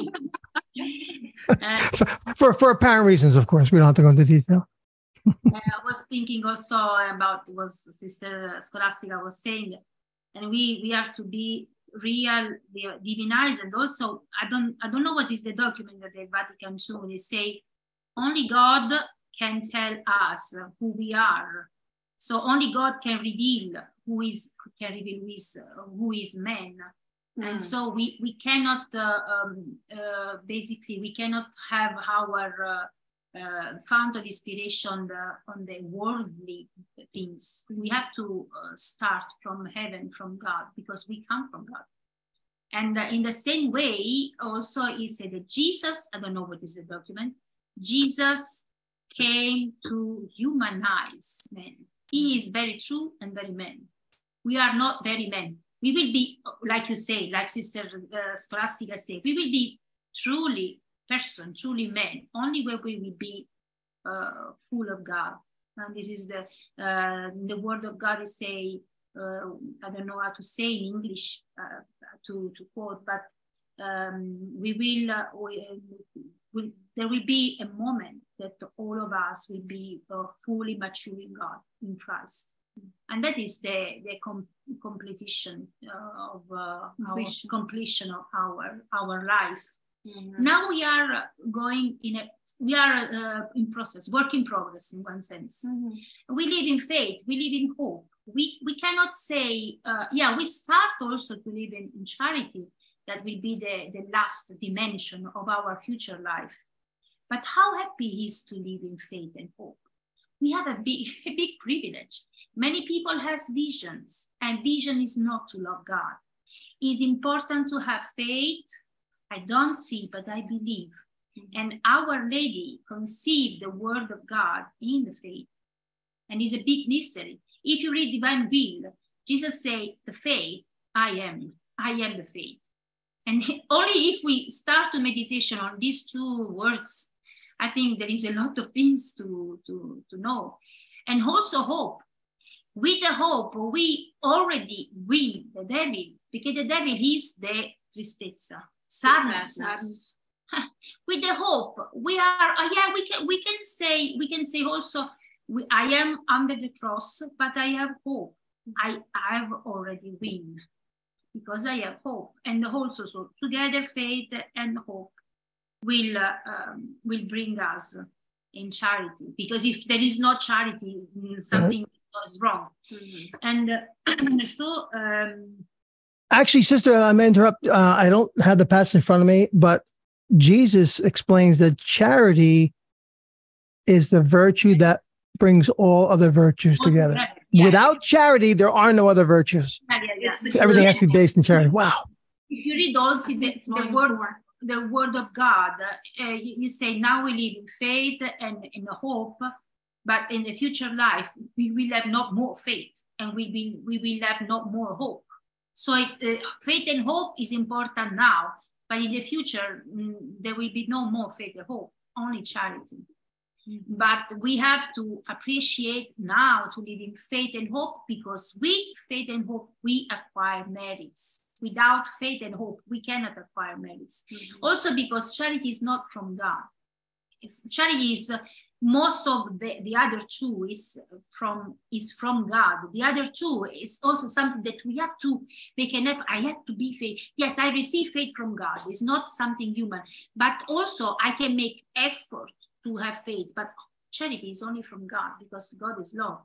Uh, For, for for apparent reasons, of course. We don't have to go into detail. I was thinking also about what Sister Scholastica was saying, and we we have to be real, divinized, and also I don't I don't know what is the document that the Vatican two they say only God can tell us who we are, so only God can reveal who is can reveal who is who is man. And so we, we cannot, uh, um, uh, basically, we cannot have our uh, uh, fount of inspiration on the, on the worldly things. We have to uh, start from heaven, from God, because we come from God. And uh, in the same way, also, he said that Jesus, I don't know what is the document, Jesus came to humanize men. He is very true and very man. We are not very men. We will be, like you say, like Sister uh, Scholastica said, we will be truly person, truly man, only when we will be uh, full of God. And this is the uh, the word of God is say, uh, I don't know how to say in English uh, to, to quote, but um, we will, uh, we, will, there will be a moment that all of us will be uh, fully mature in God, in Christ. And that is the, the com completion uh, of uh, completion. Our completion of our our life. Mm-hmm. Now we are going in a we are uh, in process, work in progress in one sense. Mm-hmm. We live in faith, we live in hope. We we cannot say uh, yeah. We start also to live in, in charity. That will be the the last dimension of our future life. But how happy he is to live in faith and hope. We have a big, a big privilege. Many people has visions, and vision is not to love God. It's important to have faith. I don't see, but I believe. Mm-hmm. And Our Lady conceived the word of God in the faith. And it's a big mystery. If you read Divine Will, Jesus say, the faith, I am. I am the faith. And only if we start to meditation on these two words, I think there is a lot of things to, to, to know. And also hope. With the hope, we already win the devil, because the devil is the tristezza, sadness. sadness. With the hope, we are, uh, yeah, we can, we can say, we can say also, we, I am under the cross, but I have hope. I, I have already win, because I have hope. And also, so together, faith and hope. will uh, um, will bring us in charity. Because if there is no charity, something right. is wrong. Mm-hmm. And uh, so. Um, Actually, sister, I may interrupt. Uh, I don't have the passage in front of me, but Jesus explains that charity is the virtue that brings all other virtues together. Yeah. Without charity, there are no other virtues. Yeah, yeah, yeah. Everything has to be based in charity. Wow. If you read also the, the word, the word of God, uh, you, you say, now we live in faith and in hope, but in the future life, we will have not more faith, and we will, we will have not more hope. So it, uh, faith and hope is important now, but in the future, mm, there will be no more faith and hope, only charity. Mm-hmm. But we have to appreciate now to live in faith and hope, because with faith and hope, we acquire merits. Without faith and hope, we cannot acquire merits. Mm-hmm. Also because charity is not from God. It's, charity is, uh, most of the, the other two is from, is from God. The other two is also something that we have to make an effort. I have to be faith. Yes, I receive faith from God. It's not something human, but also I can make effort to have faith. But charity is only from God, because God is love.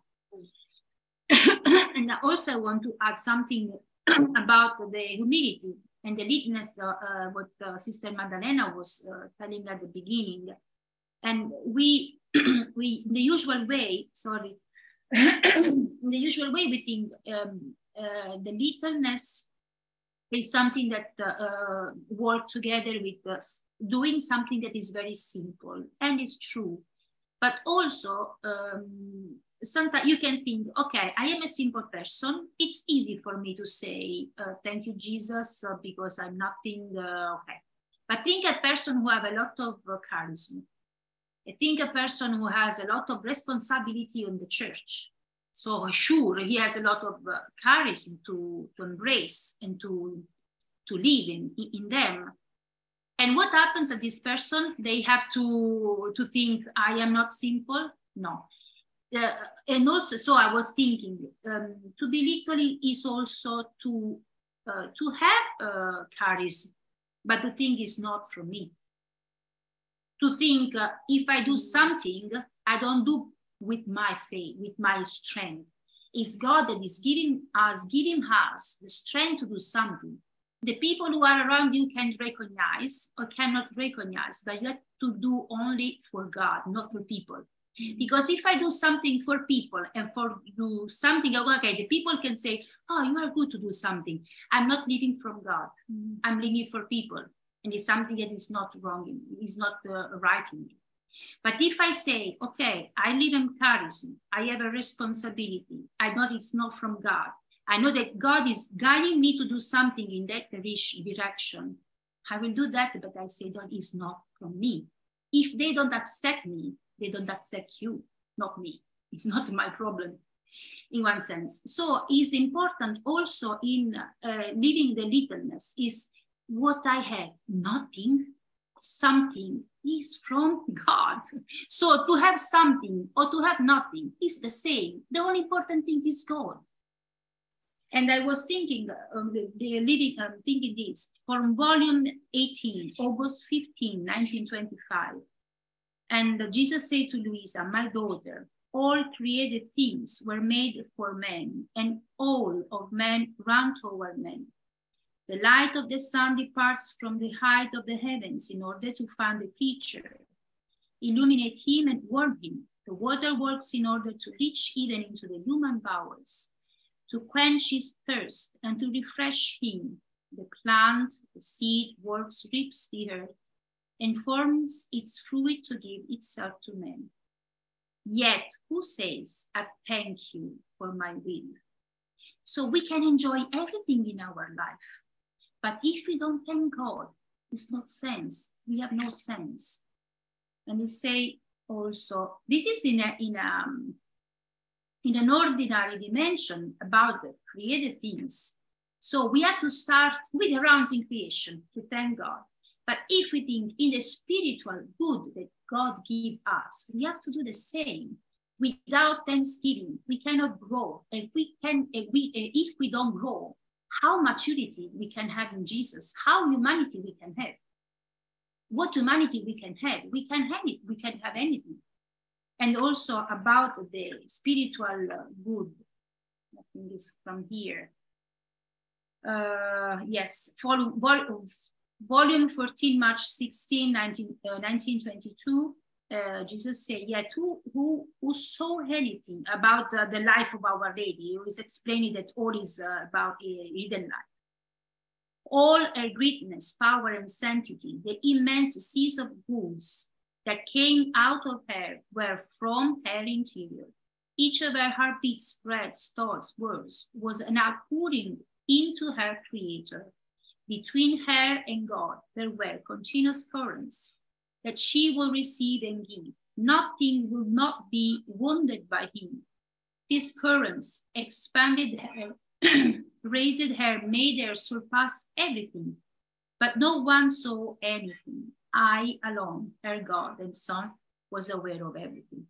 And I also want to add something about the humility and the littleness, uh, uh, what uh, Sister Maddalena was uh, telling at the beginning. And we, we, in the usual way, sorry, in the usual way, we think um, uh, the littleness is something that uh, uh, work together with us, doing something that is very simple, and it's true. But also, um, sometimes you can think, okay, I am a simple person. It's easy for me to say, uh, thank you, Jesus, uh, because I'm nothing, uh, okay. But think a person who have a lot of uh, charisma. I think a person who has a lot of responsibility on the church. So sure, he has a lot of uh, charisma to, to embrace and to, to live in, in them. And what happens at this person? They have to, to think, I am not simple? No. Uh, and also, so I was thinking, um, to be literally is also to, uh, to have uh, charisma, but the thing is not from me. To think, uh, if I do something, I don't do with my faith, with my strength. It's God that is giving us, giving us the strength to do something. The people who are around you can recognize or cannot recognize, but you have to do only for God, not for people. Because if I do something for people and for do something, okay, the people can say, oh, you are good to do something. I'm not living from God. I'm living for people. And it's something that is not wrong, in, is not uh, right in me. But if I say, okay, I live in charisma, I have a responsibility, I know it's not from God, I know that God is guiding me to do something in that direction, I will do that, but I say that is not from me. If they don't accept me, they don't accept you, not me. It's not my problem, in one sense. So it's important also in uh, living the littleness is what I have, nothing, something is from God. So to have something or to have nothing is the same. The only important thing is God. And I was thinking, um, the, the living, um, thinking this, from volume eighteen, August fifteenth, nineteen twenty-five. And Jesus said to Luisa, my daughter, all created things were made for men, and all of men run toward men. The light of the sun departs from the height of the heavens in order to find the creature, illuminate him and warm him. The water works in order to reach even into the human bowels, to quench his thirst and to refresh him. The plant, the seed, works, reaps the earth, and forms its fruit to give itself to men. Yet who says, I thank you for my will? So we can enjoy everything in our life. But if we don't thank God, it's not sense. We have no sense. And they say also, this is in a, in a, in an ordinary dimension about the created things. So we have to start with the rounds in creation to thank God. But if we think in the spiritual good that God gives us, we have to do the same. Without thanksgiving, we cannot grow. If we can, if we, if we don't grow, how maturity we can have in Jesus, how humanity we can have. what humanity we can have. We can have it, we can have anything. And also about the spiritual uh, good. I think it's from here. Uh, yes, volume, volume fourteen, March sixteenth, nineteen twenty-two. Uh, Jesus said, yet who, who, who saw anything about uh, the life of Our Lady? He was explaining that all is uh, about a hidden life. All her greatness, power, and sanctity, the immense seas of goods that came out of her were from her interior. Each of her heartbeats, breaths, thoughts, words was an outpouring into her Creator. Between her and God, there were continuous currents that she will receive and give. Nothing will not be wounded by him. These currents expanded her, raised her, made her surpass everything. But no one saw anything. I alone, her God and Son, was aware of everything.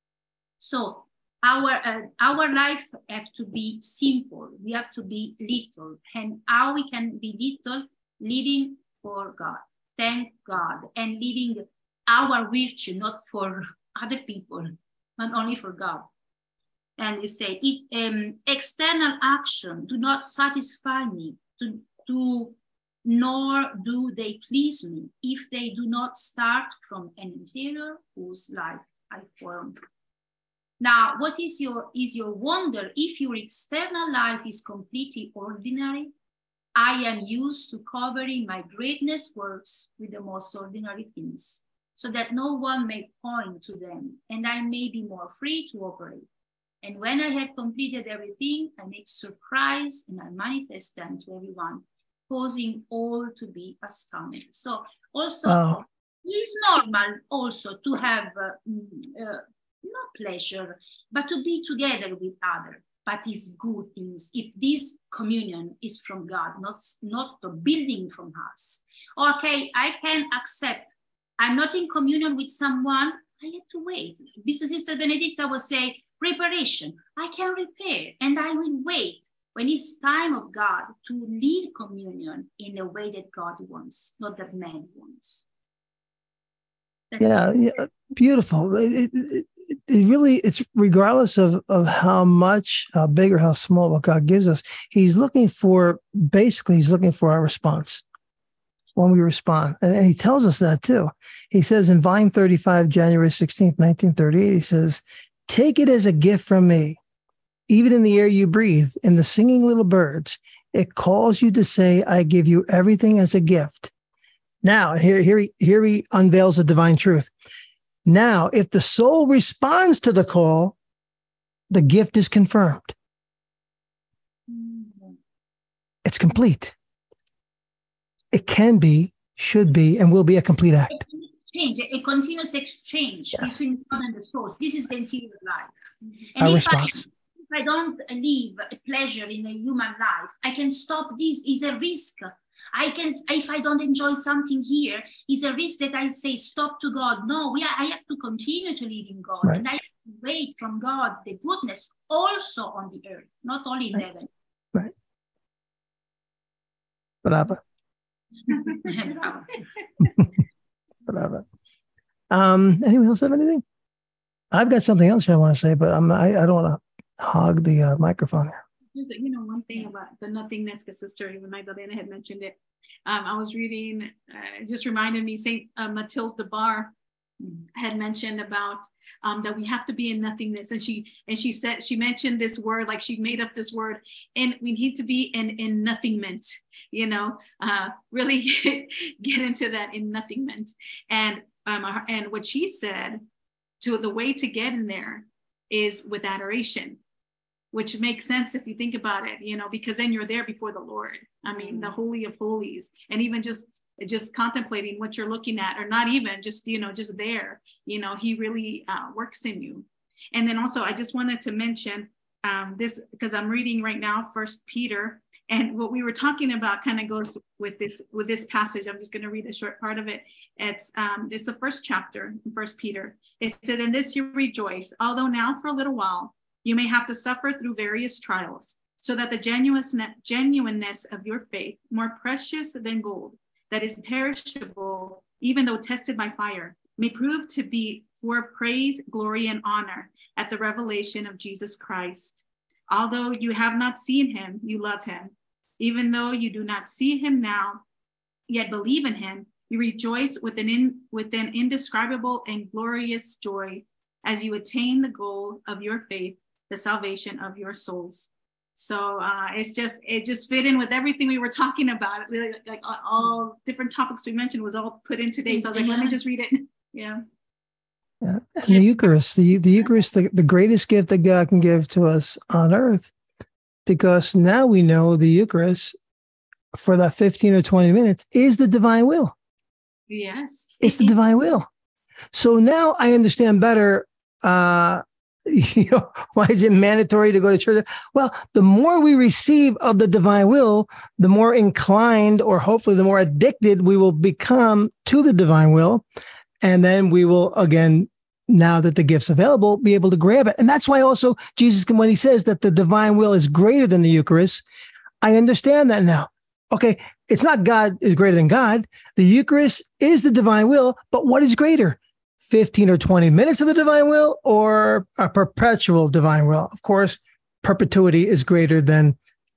So our, uh, our life have to be simple. We have to be little. And how we can be little? Living for God. Thank God, and living our virtue, not for other people, not only for God. And you say, it, um, external action do not satisfy me, to, to, nor do they please me, if they do not start from an interior whose life I formed. Now, what is your, is your wonder if your external life is completely ordinary? I am used to covering my greatness works with the most ordinary things, so that no one may point to them, and I may be more free to operate. And when I have completed everything, I make surprise and I manifest them to everyone, causing all to be astounded. So also, oh. It's normal also to have uh, uh, not pleasure, but to be together with others. But it's good things if this communion is from God, not, not the building from us. Okay, I can accept I'm not in communion with someone, I have to wait. This is Sister Benedicta will say, preparation. I can repair and I will wait when it's time of God to lead communion in the way that God wants, not that man wants. That's yeah, it. yeah, beautiful. It, it, it really, it's regardless of, of how much, how big or how small what God gives us, he's looking for, basically, he's looking for our response when we respond. And, and he tells us that too. He says in volume thirty-five, January sixteenth, nineteen thirty-eight, he says, take it as a gift from me. Even in the air you breathe, in the singing little birds, it calls you to say, I give you everything as a gift. Now, here, here, he, here he unveils a divine truth. Now, if the soul responds to the call, the gift is confirmed. It's complete. It can be, should be, and will be a complete act. Exchange, a continuous exchange Yes. between God and the source. This is the interior life. And Our if response. I, if I don't leave a pleasure in a human life, I can stop this. Is a risk. I can, if I don't enjoy something here, is a risk that I say stop to God. No, we are, I have to continue to live in God, Right. and I have to wait from God the goodness also on the earth, not only in Right. heaven. Right. Bravo. Bravo. Bravo. Um, anyone else have anything? I've got something else I want to say, but I'm, I, I don't want to hog the uh, microphone here. Just, you know, one thing about the nothingness, because Sister Magdalena had mentioned it. Um, I was reading, uh, just reminded me, Saint uh, Mathilde de Bar had mentioned about um, that we have to be in nothingness, and she and she said she mentioned this word, like she made up this word, and we need to be in in nothingment. You know, uh, really get into that in nothingment, and um, and what she said, to the way to get in there is with adoration. Which makes sense if you think about it, you know, because then you're there before the Lord. I mean, mm-hmm. the Holy of Holies, and even just just contemplating what you're looking at, or not even just, you know, just there, you know, he really uh, works in you. And then also, I just wanted to mention um, this, because I'm reading right now, First Peter, and what we were talking about kind of goes with this with this passage. I'm just going to read a short part of it. It's um, it's the first chapter in First Peter. It said, "In this you rejoice, although now for a little while you may have to suffer through various trials, so that the genuineness of your faith, more precious than gold, that is perishable, even though tested by fire, may prove to be for praise, glory, and honor at the revelation of Jesus Christ. Although you have not seen him, you love him. Even though you do not see him now, yet believe in him, you rejoice with an, in, with an indescribable and glorious joy as you attain the goal of your faith, the salvation of your souls. So uh, it's just, it just fit in with everything we were talking about. Really, like all, all different topics we mentioned was all put in today. So I was like, let me just read it. Yeah. Yeah. And the Eucharist, the, the Eucharist, the, the greatest gift that God can give to us on earth, because now we know the Eucharist for that fifteen or twenty minutes is the divine will. Yes. It's the divine will. So now I understand better, uh, you know, why is it mandatory to go to church? Well, the more we receive of the divine will, the more inclined, or hopefully the more addicted we will become to the divine will. And then we will, again, now that the gift's available, be able to grab it. And that's why also Jesus, when he says that the divine will is greater than the Eucharist, I understand that now. Okay, it's not God is greater than God. The Eucharist is the divine will, but what is greater? fifteen or twenty minutes of the divine will or a perpetual divine will? Of course, perpetuity is greater than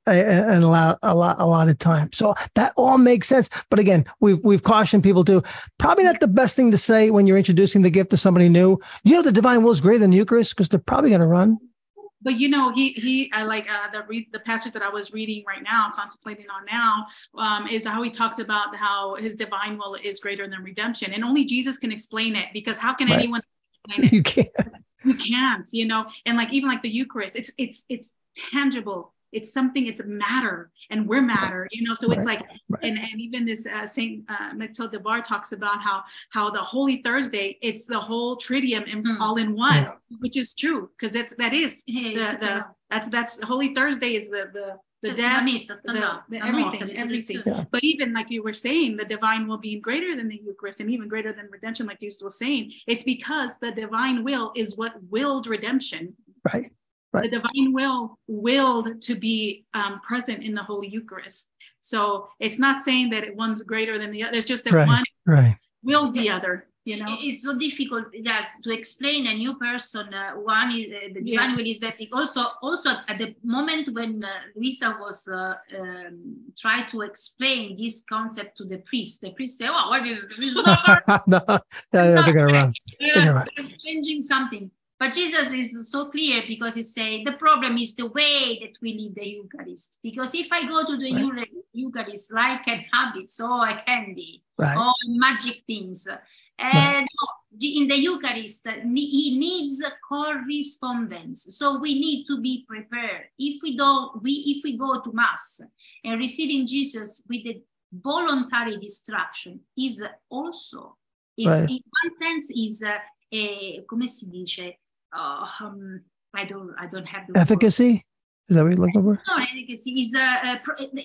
a, a, lot, a, lot, a lot of time. So that all makes sense. But again, we've, we've cautioned people to probably not the best thing to say when you're introducing the gift to somebody new. You know, the divine will is greater than the Eucharist, because they're probably going to run. But, you know, he, he, I like uh, the re- the passage that I was reading right now, contemplating on now, um, is how he talks about how his divine will is greater than redemption. And only Jesus can explain it, because how can right. anyone explain it? You can't. You can't, you know, and like, even like the Eucharist, it's, it's, it's tangible. It's something, it's matter, and we're matter, you know, so right. it's like, right. and, and even this uh, Saint uh, Mathilde de Bar talks about how, how the Holy Thursday, it's the whole Triduum in, mm. all in one, yeah. which is true. Cause that's, that is the, the, that's, that's Holy Thursday is the, the, the death, the, the everything, everything. Yeah. But even like you were saying, the divine will being greater than the Eucharist and even greater than redemption, like Jesus was saying, it's because the divine will is what willed redemption. Right. Right. The divine will willed to be um, present in the Holy Eucharist. So it's not saying that one's greater than the other. It's just that right. one right. willed the other. You know, it's so difficult, yes, to explain a new person. Uh, one is uh, the divine yeah. will is that also also at the moment when uh, Luisa was uh, um, trying to explain this concept to the priest, the priest said, "Oh, what is this? no, no, they're gonna run. They're run. Changing something." But Jesus is so clear, because he said the problem is the way that we live the Eucharist. Because if I go to the right. Eucharist like a habit, so a candy, right. or magic things, and right. in the Eucharist, he needs correspondence. So we need to be prepared. If we don't, we if we go to Mass and receiving Jesus with the voluntary distraction, is also, is right. in one sense, is uh, a, come si dice? Uh, um, I don't, I don't have the efficacy. Word. Is that what you're looking for? No, efficacy is, uh, uh,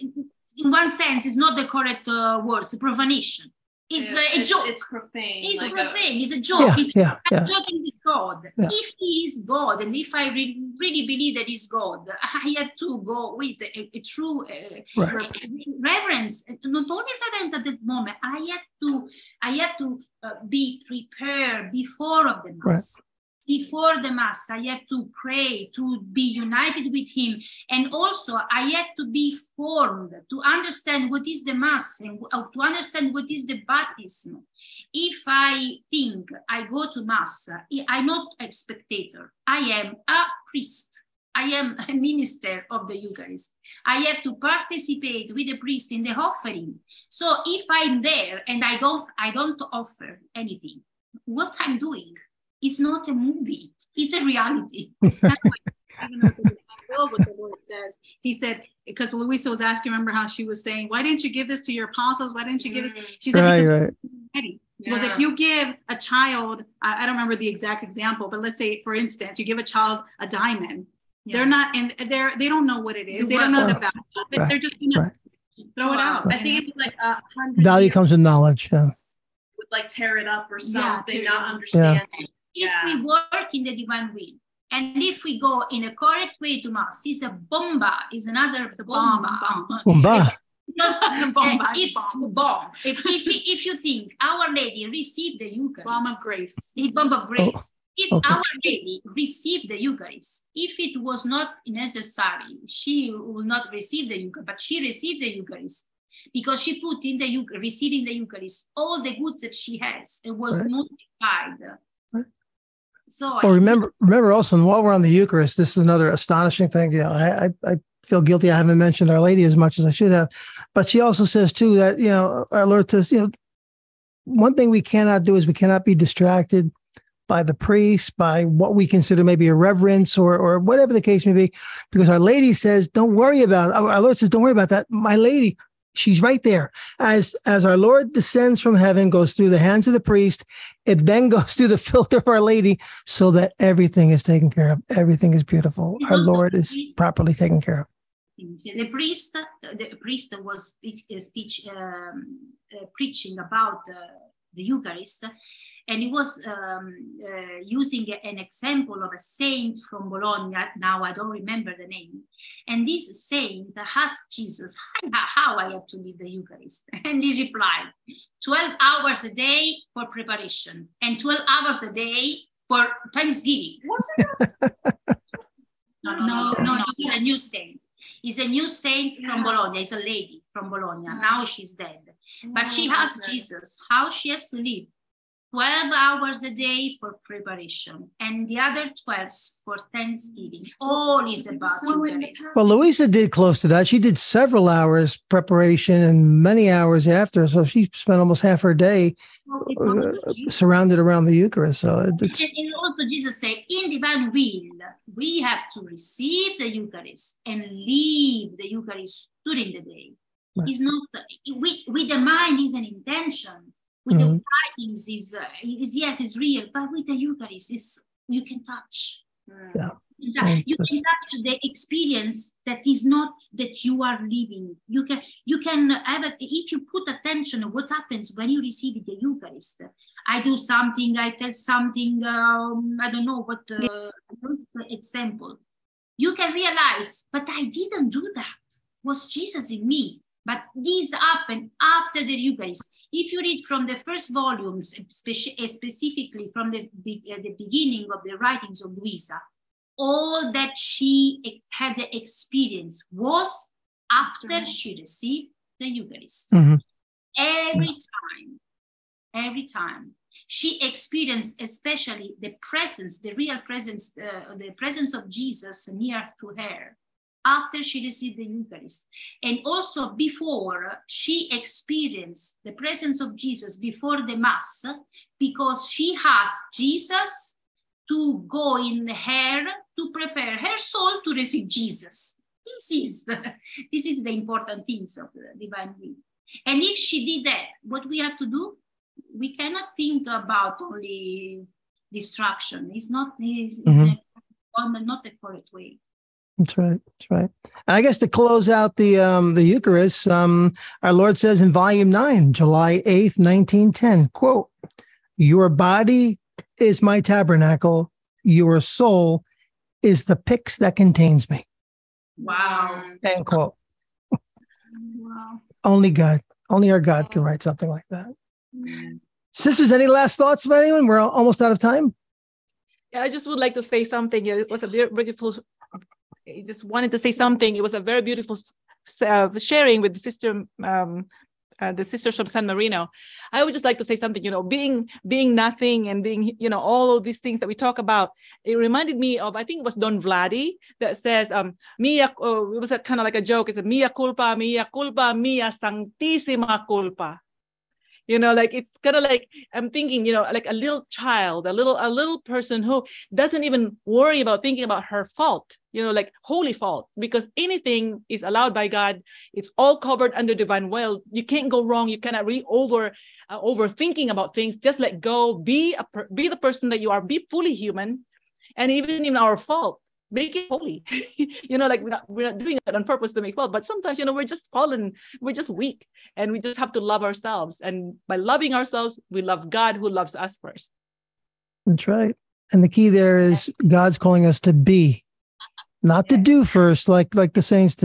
in one sense, is not the correct uh, words. Profanation. It's yeah, uh, a joke. It's profane. It's like profane. A... It's a joke. Yeah, it's yeah, yeah. joking with God. Yeah. If He is God, and if I re- really believe that He's God, I have to go with a, a true uh, right. reverence. Not only reverence at that moment. I have to. I have to uh, be prepared before of the Mass. Right. Before the Mass, I have to pray, to be united with Him. And also, I have to be formed to understand what is the Mass and to understand what is the baptism. If I think I go to Mass, I'm not a spectator. I am a priest. I am a minister of the Eucharist. I have to participate with the priest in the offering. So if I'm there and I don't, I don't offer anything, what I'm doing? It's not a movie. It's a reality. That's why, even though what the Lord says, He said, because Luisa was asking, remember how she was saying, why didn't you give this to your apostles? Why didn't you give it? She said, right, because right. ready. She yeah. was, if you give a child, I, I don't remember the exact example, but let's say, for instance, you give a child a diamond. Yeah. They're not, and they're, they don't know what it is. They don't know the value of it. Right. They're just gonna right. throw it out. I think it was like a hundred value years comes with knowledge. Yeah. Would like tear it up or something, yeah, not understand. Yeah. If Yeah. we work in the divine will, and if we go in a correct way to Mass, it's a bomba, is another It's a bomba. bomb, bomb. Bomba. Because uh, Bomb, if, bomb. bomb. If, if, if you think Our Lady received the Eucharist, Bomb of grace. a bomb of grace. If okay. Our Lady received the Eucharist, if it was not necessary, she will not receive the Eucharist, but she received the Eucharist because she put in the Eucharist, receiving the Eucharist, all the goods that she has. It was Right. multiplied. Right. So Well, I remember, remember also, while we're on the Eucharist, this is another astonishing thing. You know, I, I, I feel guilty. I haven't mentioned Our Lady as much as I should have, but she also says too that, you know, our Lord says, you know, one thing we cannot do is we cannot be distracted by the priest, by what we consider maybe irreverence or or whatever the case may be, because Our Lady says, don't worry about it. Our Lord says, don't worry about that. My Lady, she's right there. As as our Lord descends from heaven, goes through the hands of the priest, it then goes through the filter of Our Lady so that everything is taken care of. Everything is beautiful. Our Lord is properly taken care of. the priest, the priest was speech, speech um, uh, preaching about uh, the Eucharist, and he was um, uh, using an example of a saint from Bologna. Now I don't remember the name. And this saint asked Jesus, how I have to lead the Eucharist? And he replied, twelve hours a day for preparation and twelve hours a day for Thanksgiving. Wasn't it? No, no, no, no, he's a new saint. He's a new saint from Bologna. He's a lady from Bologna. Now she's dead. But she asked Jesus how she has to live. twelve hours a day for preparation and the other twelve for Thanksgiving. All is about Eucharist. Well, Louisa did close to that. She did several hours preparation and many hours after. So she spent almost half her day uh, surrounded around the Eucharist. So it's... And, and also Jesus said, in divine will, we have to receive the Eucharist and live the Eucharist during the day. Right. It's not, we, with the mind is an intention. With mm-hmm. the writings is, uh, is, yes, it's real, but with the Eucharist, is you can touch. Yeah. You can, you can touch the experience that is not that you are living. You can you can have a, if you put attention on what happens when you receive the Eucharist. I do something, I tell something, um, I don't know what uh, example. You can realize, but I didn't do that. Was Jesus in me? But this happened after the Eucharist. If you read from the first volumes, specifically from the, uh, the beginning of the writings of Luisa, all that she had the experience was after she received the Eucharist. Mm-hmm. Every time, every time. She experienced especially the presence, the real presence, uh, the presence of Jesus near to her after she received the Eucharist. And also before, she experienced the presence of Jesus before the Mass, because she asked Jesus to go in her to prepare her soul to receive Jesus. This is the, this is the important things of the divine will. And if she did that, what we have to do? We cannot think about only distraction. It's not, it's, mm-hmm. it's not the correct way. That's right. That's right. And I guess to close out the um, the Eucharist, um, our Lord says in Volume nine, July eighth, nineteen ten, quote, "Your body is my tabernacle. Your soul is the pyx that contains me." Wow. End quote. Wow. Only God, only our God can write something like that. Mm. Sisters, any last thoughts about anyone? We're almost out of time. Yeah, I just would like to say something. It was a beautiful. I just wanted to say something. It was a very beautiful uh, sharing with the sister, um, uh, the sisters from San Marino. I would just like to say something. You know, being being nothing and being, you know, all of these things that we talk about. It reminded me of, I think it was Don Vladi that says, um, "Mia." Uh, it was a kind of like a joke. It's a "Mia culpa, mia culpa, mia sanctissima culpa." You know, like it's kind of like I'm thinking, you know, like a little child, a little, a little person who doesn't even worry about thinking about her fault, you know, like holy fault, because anything is allowed by God. It's all covered under divine will. You can't go wrong. You cannot really over, uh, overthinking about things. Just let go. Be a, be the person that you are. Be fully human, and even in our fault, make it holy. You know, like we're not, we're not doing it on purpose to make fault, but sometimes, you know, we're just fallen, we're just weak, and we just have to love ourselves. And by loving ourselves, we love God who loves us first. That's right. And the key there is God's calling us to be, not to do first, like like the saints did.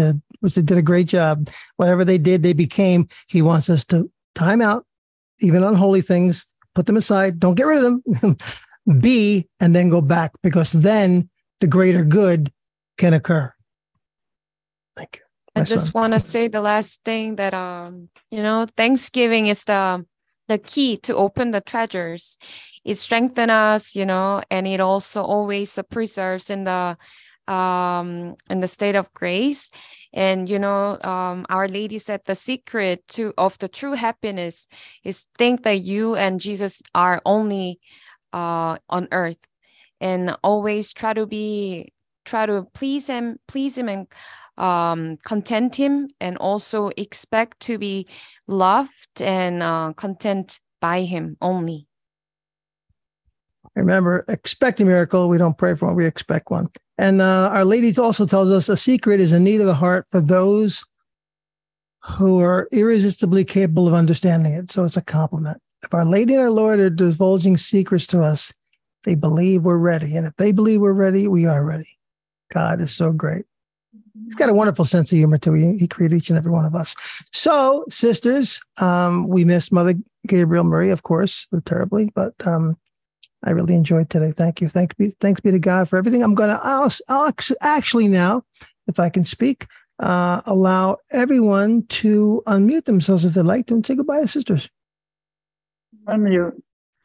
which they did a great job. Whatever they did, they became. He wants us to time out, even unholy things, put them aside, don't get rid of them, be, and then go back, because then the greater good can occur. Thank you. I My just son. want to say the last thing that, um, you know, Thanksgiving is the the key to open the treasures. It strengthens us, you know, and it also always uh, preserves in the um in the state of grace. And you know, um, Our Lady said the secret to of the true happiness is think that you and Jesus are only uh on earth, and always try to be try to please him, please him and um, content him, and also expect to be loved and uh, content by him only. Remember, expect a miracle. We don't pray for one, we expect one. And uh, Our Lady also tells us a secret is a need of the heart for those who are irresistibly capable of understanding it. So it's a compliment. If Our Lady and our Lord are divulging secrets to us, they believe we're ready. And if they believe we're ready, we are ready. God is so great. He's got a wonderful sense of humor too. He, he created each and every one of us. So, sisters, um, we missed Mother Gabriel Marie, of course, terribly, but um, I really enjoyed today. Thank you. Thanks be, thanks be to God for everything. I'm going to I'll, I'll actually now, if I can speak, uh, allow everyone to unmute themselves if they'd like to and say goodbye to sisters. Unmute.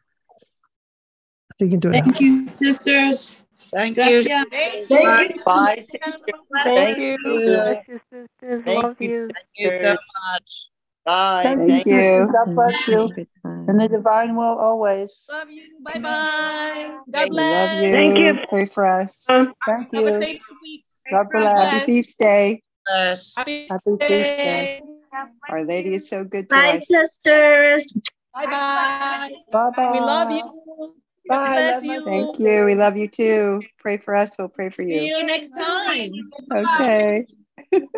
I think you can do it. Thank now. you, sisters. Thank Gracias. you. Thank Bye. you. Bye, sister. Thank Thank you. you. Bless you, sisters. Thank Love you. you. Thank you so much. Bye. Thank, Thank you. you. God bless you. And the divine will always. Love you. Bye bye. God Thank We love bless. you. Thank you. Pray for us. Thank Have you. a safe week. God God bless. Happy feast day. Bless. Happy Happy feast day. day. Our Lady is so good to Bye, us. sisters. Bye bye. Bye bye. We love you. God Bye. bless Love my you. Thank you. We love you too. Pray for us. We'll pray for See you. you next time. Okay.